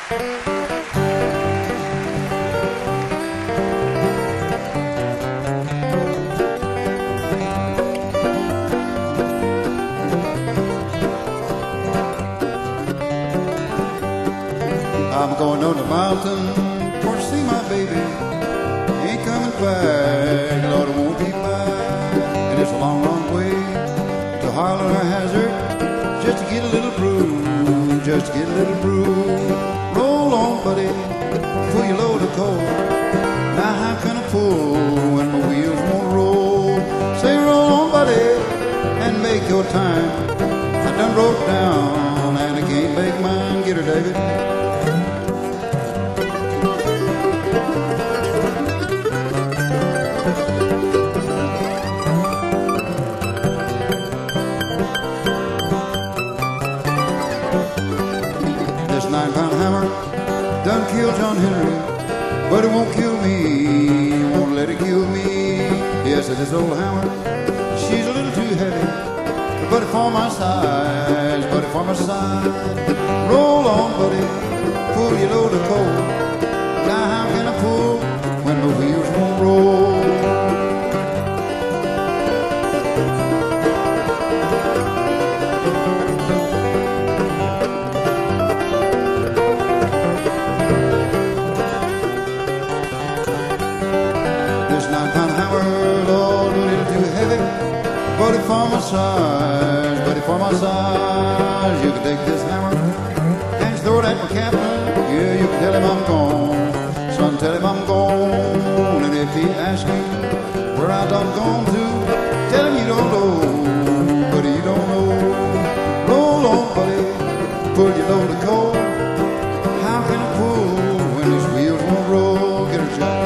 I'm going on the mountain for to see my baby. Ain't coming back, Lord, it won't be back. And it's a long, long way to Harlan or Hazard just to get a little brew, just to get a little brew. Roll on, buddy, pull your load of coal. Now how can I pull when my wheels won't roll? Say roll on, buddy, and make your time. I done broke down and I can't make mine. Get her, David. This 9-pound hammer done killed John Henry, but it won't kill me, won't let it kill me. Yes, this old hammer, she's a little too heavy, but for my size, but for my size. Roll on, buddy, pull your load of coal. Now how can I pull when the wheels won't roll? This 9-pound hammer, Lord, a little too heavy, but for my size, but for my size. You can take this hammer and throw it at my captain. Yeah, you can tell him I'm gone, son, tell him I'm gone. And if he asks me where I done gone to, tell him you don't know, but you don't know. Roll on, buddy, pull your load of coal. How can I pull when these wheels won't roll? Get her, Jack.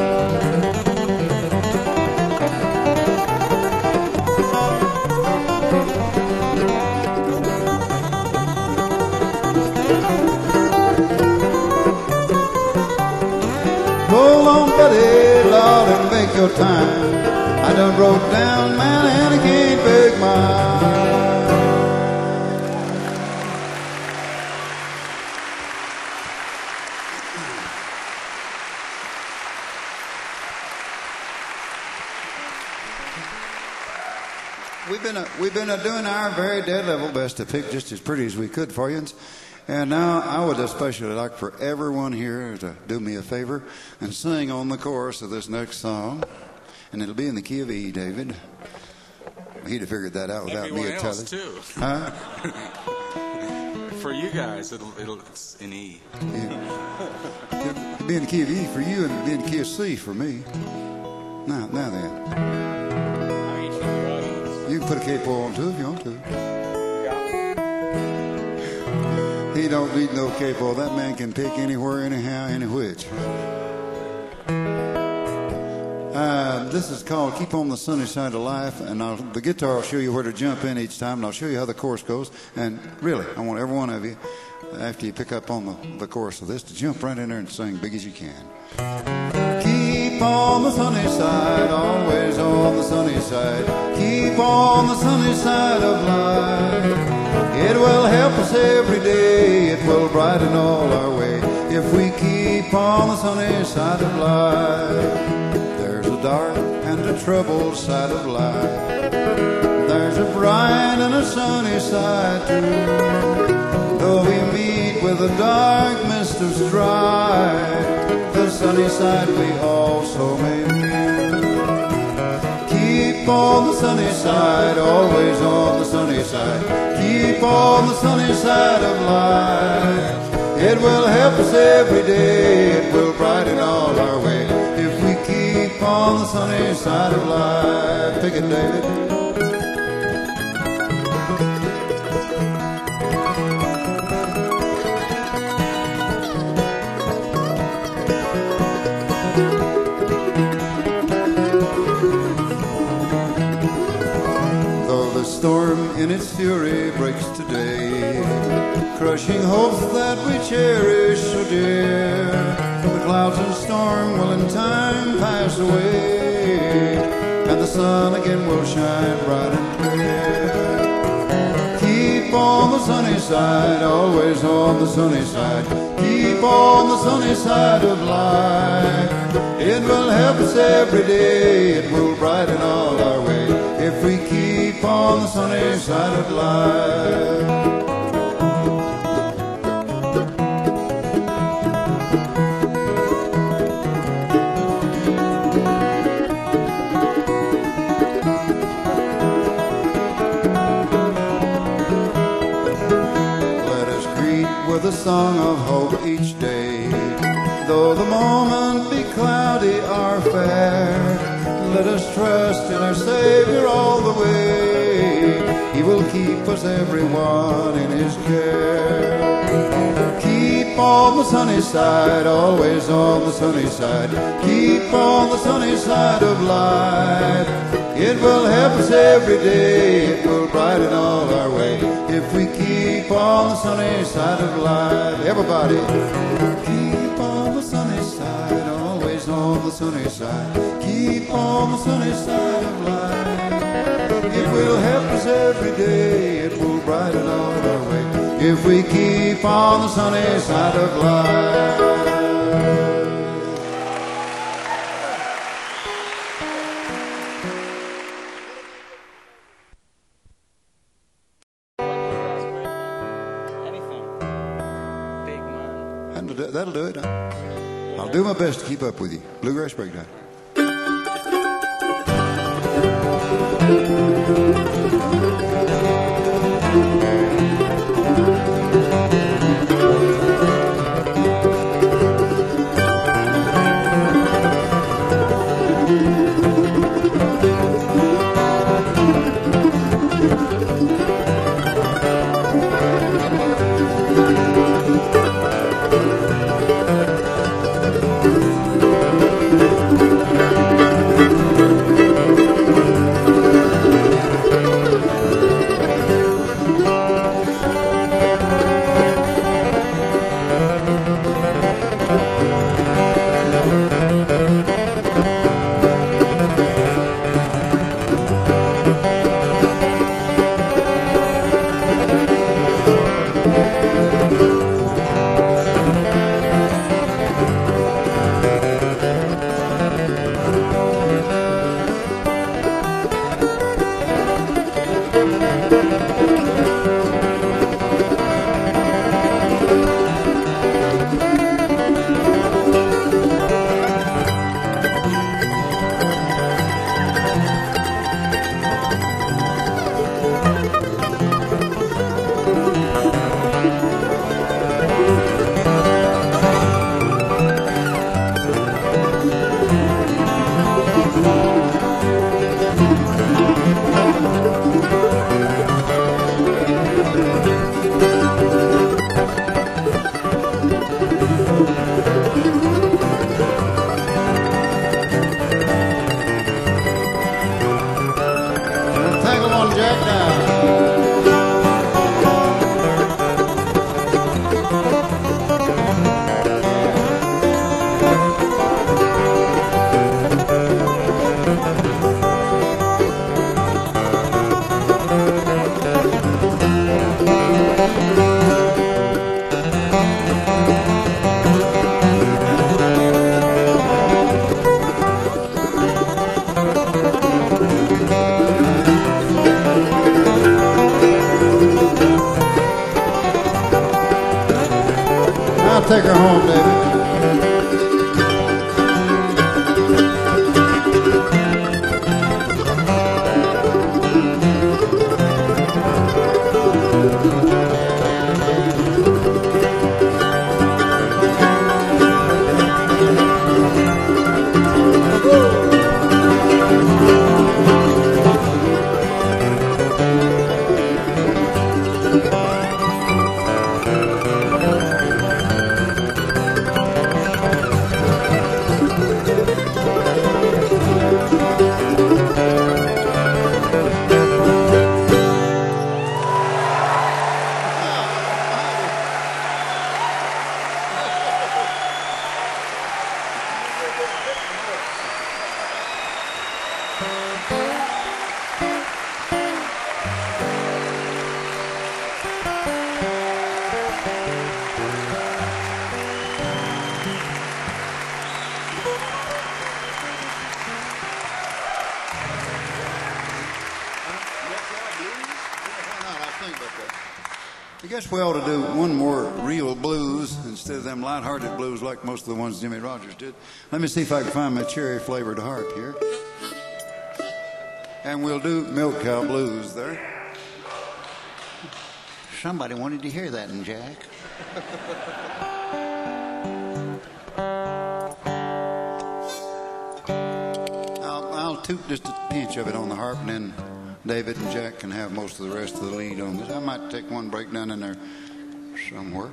Roll on, buddy, Lord, and make your time. I done broke down, man, and I can't beg mine. We've been doing our very dead level best to pick just as pretty as we could for you. And now I would especially like for everyone here to do me a favor and sing on the chorus of this next song. And it'll be in the key of E, David. He'd have figured that out without Everyone me else telling. too. Huh? For you guys, it's in E. Yeah. It'll be in the key of E for you and it'll be in the key of C for me. Now then. You can put a capo on too if you want to. He don't need no capo. That man can pick anywhere, anyhow, any which. This is called Keep on the Sunny Side of Life, and the guitar will show you where to jump in each time, and I'll show you how the chorus goes. And really, I want every one of you, after you pick up on the chorus of this, to jump right in there and sing big as you can. Keep on the sunny side, always on the sunny side. Keep on the sunny side of life. It will help us every day. It will brighten all our way if we keep on the sunny side of life. There's a dark and a troubled side of life. There's a bright and a sunny side too. Though we meet with a dark mist of strife, the sunny side we also may meet. Keep on the sunny side, always on the sunny side. Keep on the sunny side of life. It will help us every day. It will brighten all our way if we keep on the sunny side of life. Take it, David. Storm in its fury breaks today, crushing hopes that we cherish so dear. The clouds and storm will in time pass away, and the sun again will shine bright and clear. Keep on the sunny side, always on the sunny side. Keep on the sunny side of life. It will help us every day, it will brighten all our way, if we keep on the sunny side of life. With a song of hope each day, though the moment be cloudy or fair, let us trust in our Savior all the way. He will keep us everyone in His care. Keep on the sunny side, always on the sunny side. Keep on the sunny side of life. It will help us every day, it will brighten all our way, if we keep on the sunny side of life. Everybody, keep on the sunny side, always on the sunny side. Keep on the sunny side of life. It will help us every day, it will brighten all our way, if we keep on the sunny side of life. That'll do it. I'll do my best to keep up with you. Bluegrass Breakdown. Take her home, David. guess we ought to do one more real blues instead of them light-hearted blues like most of the ones Jimmy Rogers did. Let me see if I can find my cherry-flavored harp here. And we'll do Milk Cow Blues there. Somebody wanted to hear that in Jack. I'll toot just a pinch of it on the harp, and then David and Jack can have most of the rest of the lead on this. I might take one breakdown in there somewhere.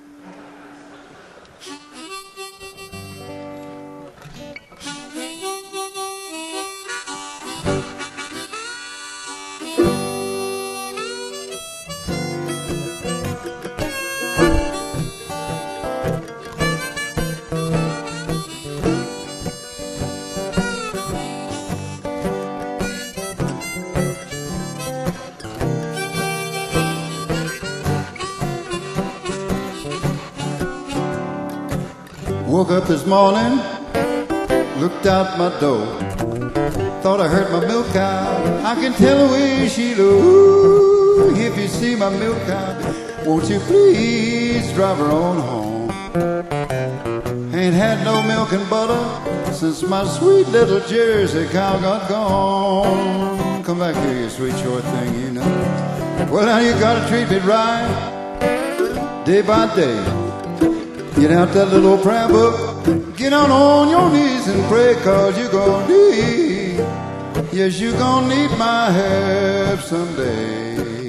Woke up this morning, looked out my door, thought I heard my milk cow. I can tell the way she low. If you see my milk cow, won't you please drive her on home? Ain't had no milk and butter since my sweet little Jersey cow got gone. Come back here, you sweet short thing, you know. Well, now you gotta treat me right, day by day. Get out that little prayer book, get on your knees and pray, 'cause you're gonna need, yes, you're gonna need my help someday.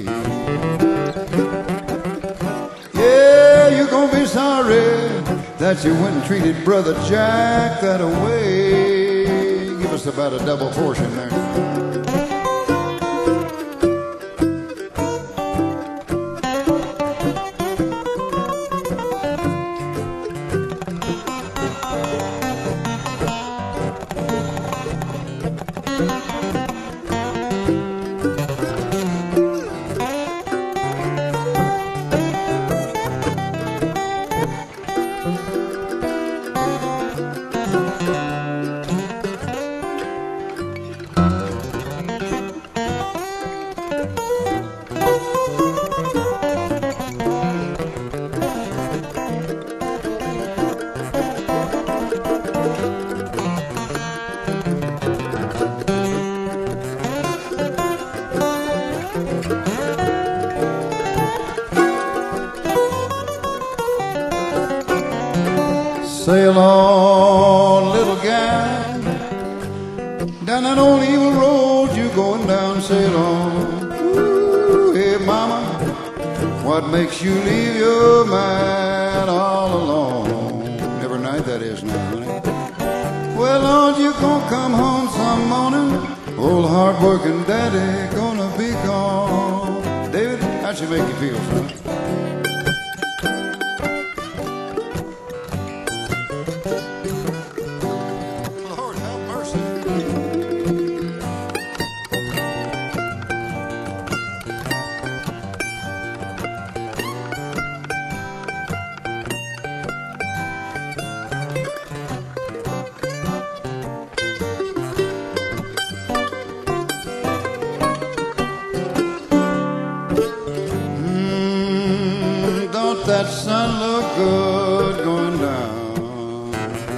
Yeah, you're gonna be sorry that you went and treated Brother Jack that way. Give us about a double portion there. Sail on, little gal, down that old evil road you going down, sail on. Ooh, hey mama, what makes you leave your man all alone? Every night that is now, honey. Well, Lord, you gonna come home some morning, old hard-working daddy gonna be gone. David, how'd she make you feel, son? That sun look good going down.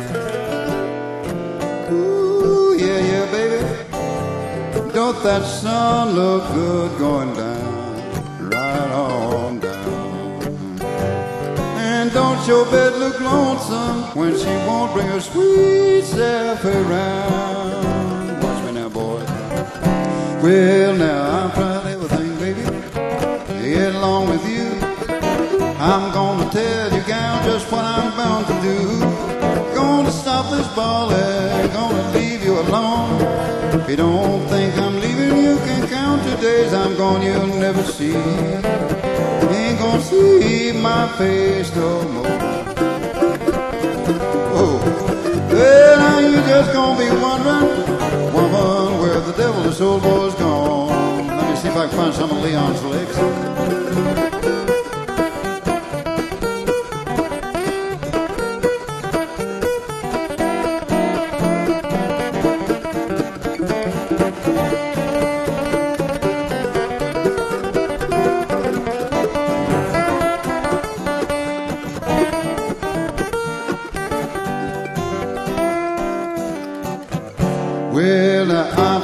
Ooh, yeah, yeah, baby. Don't that sun look good going down, right on down. And don't your bed look lonesome when she won't bring her sweet self around. Watch me now, boy. Well, now I'm trying everything, baby, to get along with you. I'm gonna tell you, gal, just what I'm bound to do. Gonna stop this ballet, gonna leave you alone. If you don't think I'm leaving, you can count the days I'm gone, you'll never see. You ain't gonna see my face no more. Oh, well, now you just gonna be wondering, woman, where the devil, this old boy's gone. Let me see if I can find some of Leon's legs.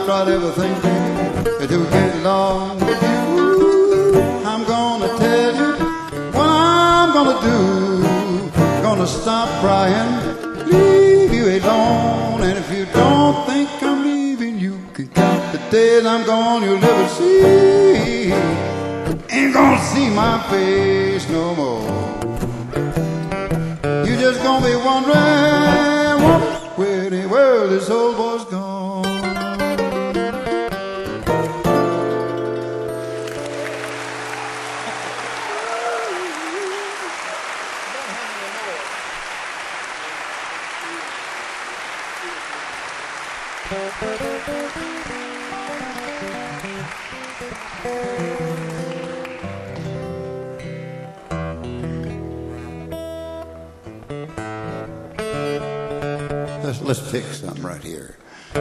tried everything, baby, to get along with you. I'm gonna tell you what I'm gonna do. Gonna stop crying, leave you alone. And if you don't think I'm leaving, you can count the days I'm gone. You'll never see, ain't gonna see my face no more. You just gonna be wondering where in the world this old boy's gone. Let's take some right here.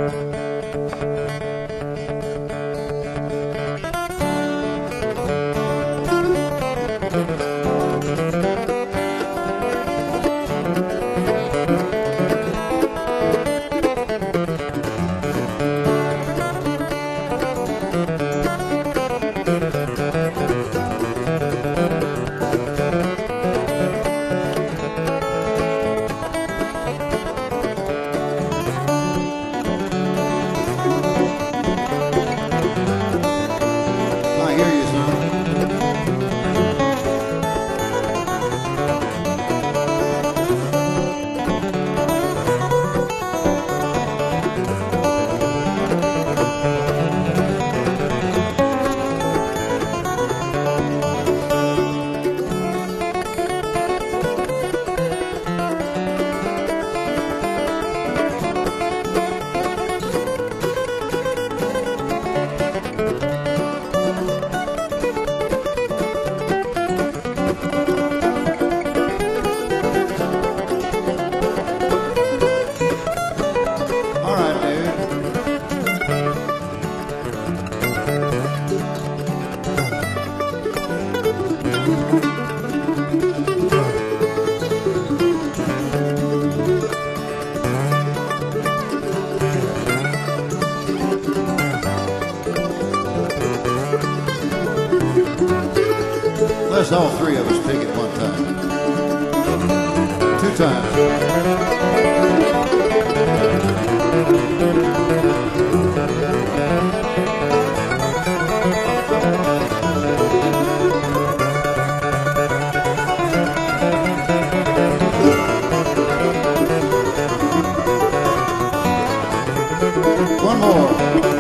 I hear you, son. All right, dude. Let's all three of us take it one time. 2 times. One more.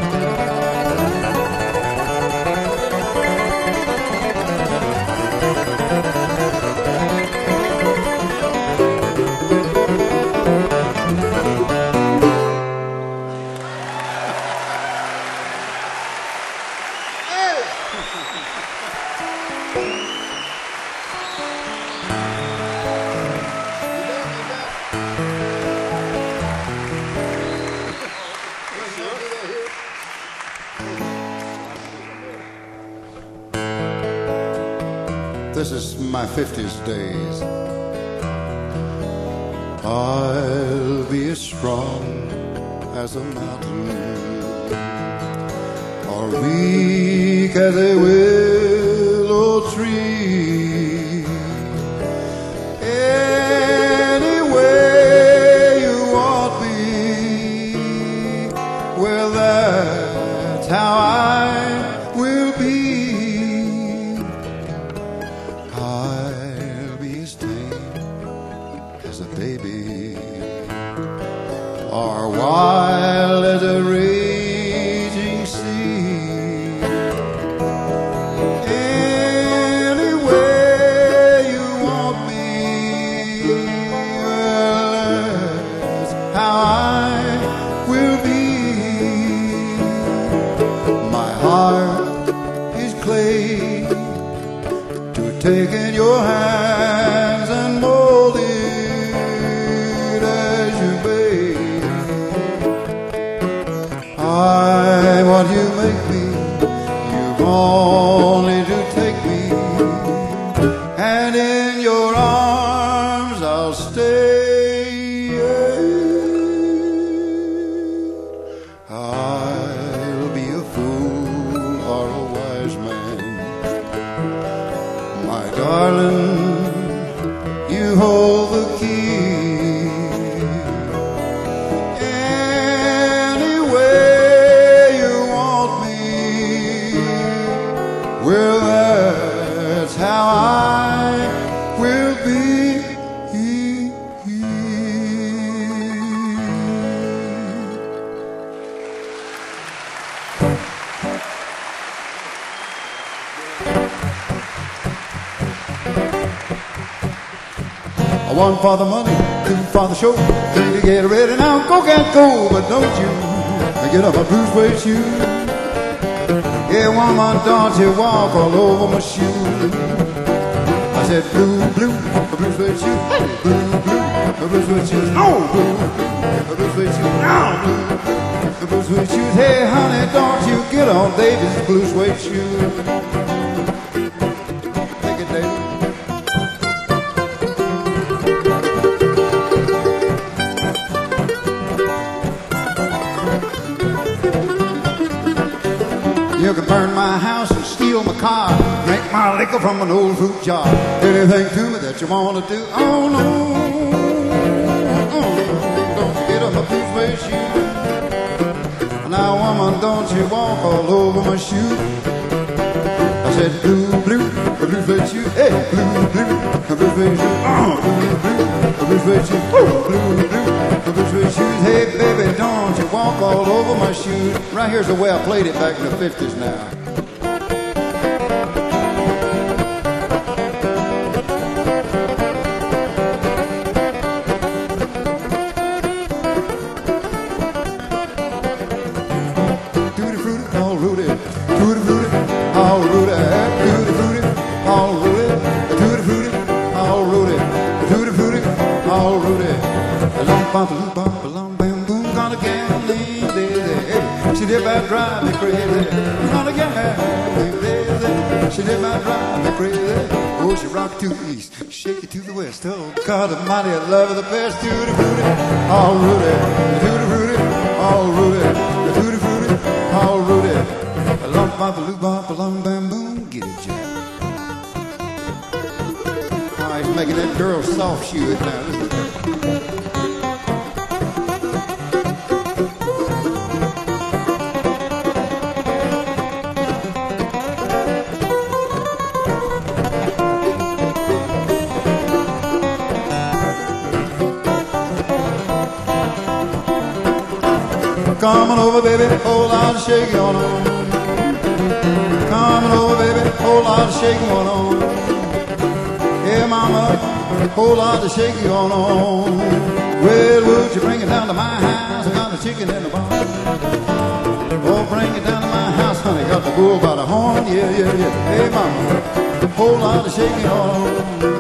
This is my 50s days. I'll be as strong as a mountain, or weak as a willow tree. Any way you want me, well, that's how I will be. I'll be as tame as a baby, or wild as a raging sea. Any way you want me, well, that's how I will be. My heart is clay to take in your hands and mold it as you may. I'm what you make me. You've only to take me, and in your arms I'll stay. you hold the key. Any way you want me, well, that's how I will be. One for the money, two for the show. Three to get ready now, go get go, but don't you get up my blue suede shoes. Yeah, woman, don't you walk all over my shoes. I said blue, blue, blue suede shoes. Hey, blue, blue, blue suede shoes. No, blue, blue suede shoes. No, blue, blue suede shoes. Hey, honey, don't you get on David's blue suede shoes. Take it, David. You can burn my house and steal my car, drink my liquor from an old fruit jar. Anything to me that you want to do, oh no. Don't you get up my blue suede shoes. Now woman, don't you walk all over my shoes. I said blue, blue, blue suede shoes. Hey, blue, blue, blue suede shoes. Blue, blue, blue suede shoes. Blue, blue, blue suede shoes. Hey baby, don't you walk all over my shoes. Right here's the way I played it back in the 50s now. Tutti frutti, all Rudy. Tutti frutti, all Rudy. Tutti frutti, all Rudy. Tutti frutti, all Rudy. Tutti frutti, all Rudy. Long bump, long bam boom, gonna get me, baby. She did about drive me crazy. Gonna get me, baby. She did about drive me crazy. Oh, she rocked to the east, shake it to the west. Oh, God Almighty, I love her the best. Tutti frutti, all Rudy. Tutti frutti, all Rudy. Tutti frutti, all Rudy. Long bump, long bam boom, get it, Jack. Oh, he's making that girl soft shoe it now. Listen to that. Come on over, baby, whole lot of shaking on on. Come on over, baby, whole lot of shaking on on. Yeah, mama, whole lot of shaking on on. Well, would you bring it down to my house? I got a chicken in the barn. Oh, bring it down to my house, honey, got the bull by the horn. Yeah, yeah, yeah. Hey, mama, whole lot of shaking on on.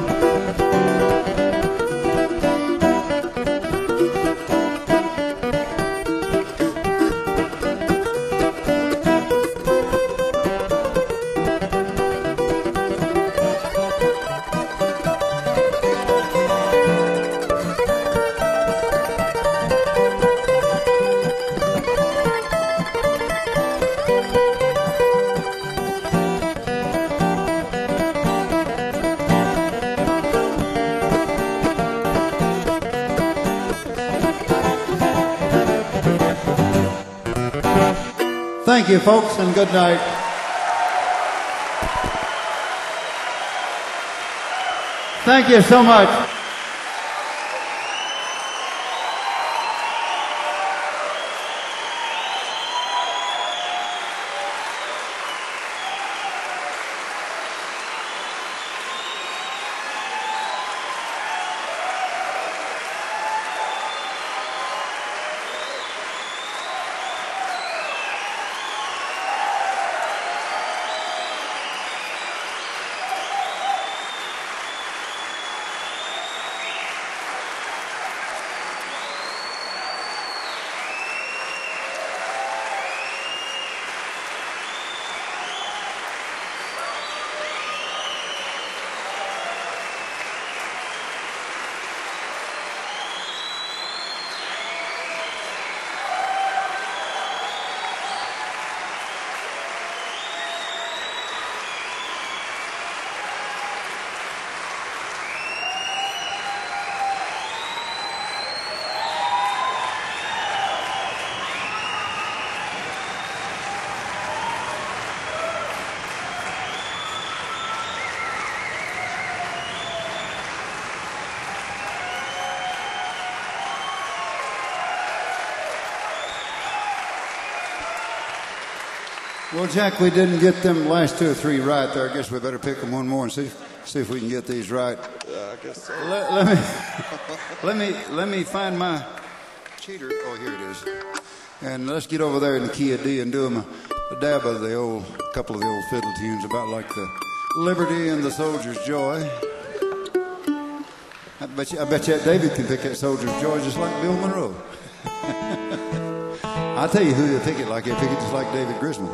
Thank you, folks, and good night. Thank you so much. Well, Jack, we didn't get them last 2 or 3 right there. I guess we better pick them one more and see if we can get these right. I guess so. Let me find my cheater. Oh, here it is. And let's get over there in the key of D and do them a dab of the couple of the old fiddle tunes about like the Liberty and the Soldier's Joy. I bet you that David can pick that Soldier's Joy just like Bill Monroe. I'll tell you who he'll pick it like. He'll pick it just like David Grisman.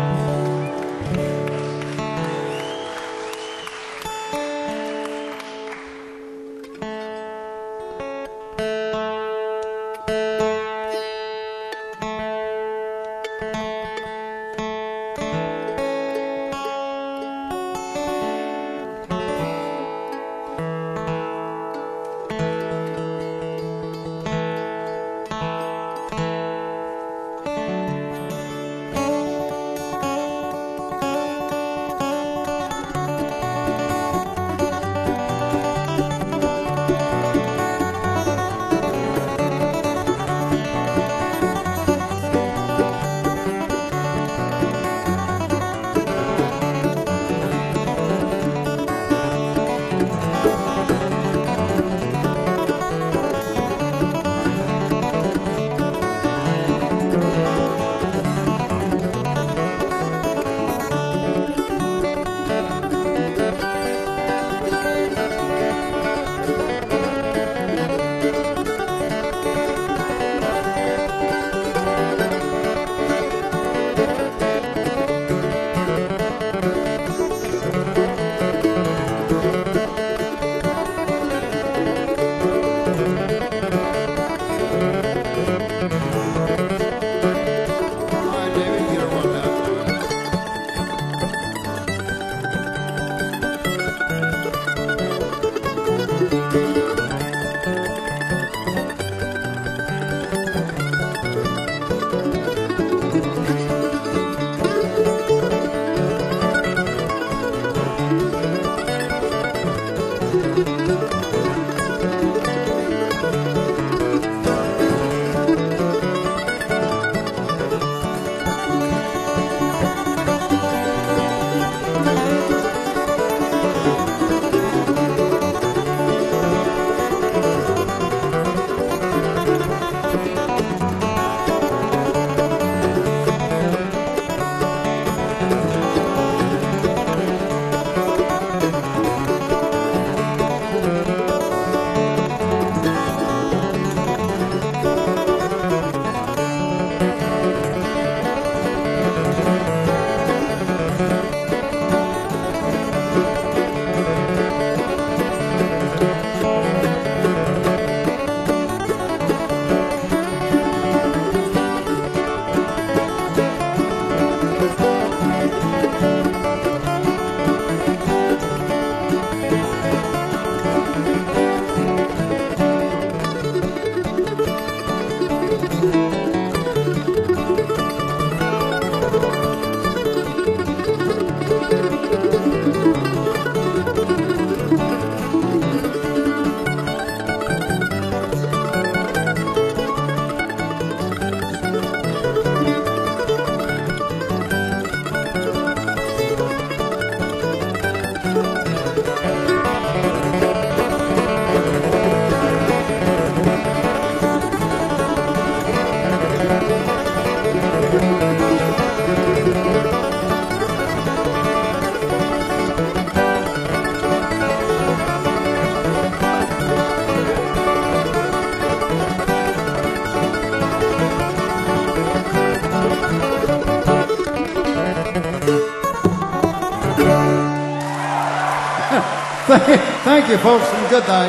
Thank you, folks, and good night.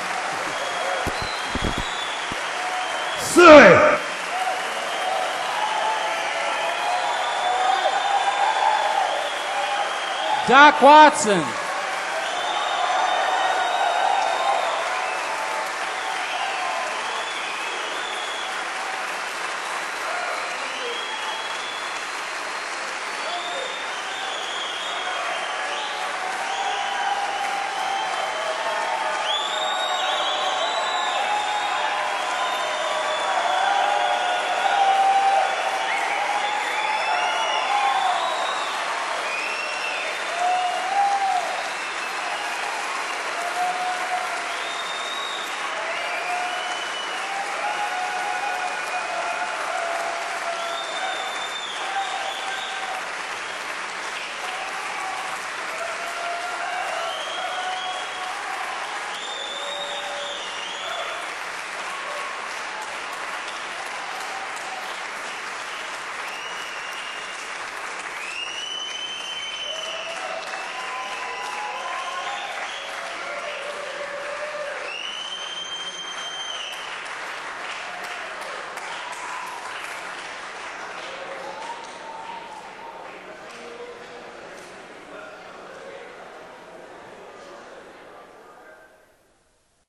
Say! Doc Watson.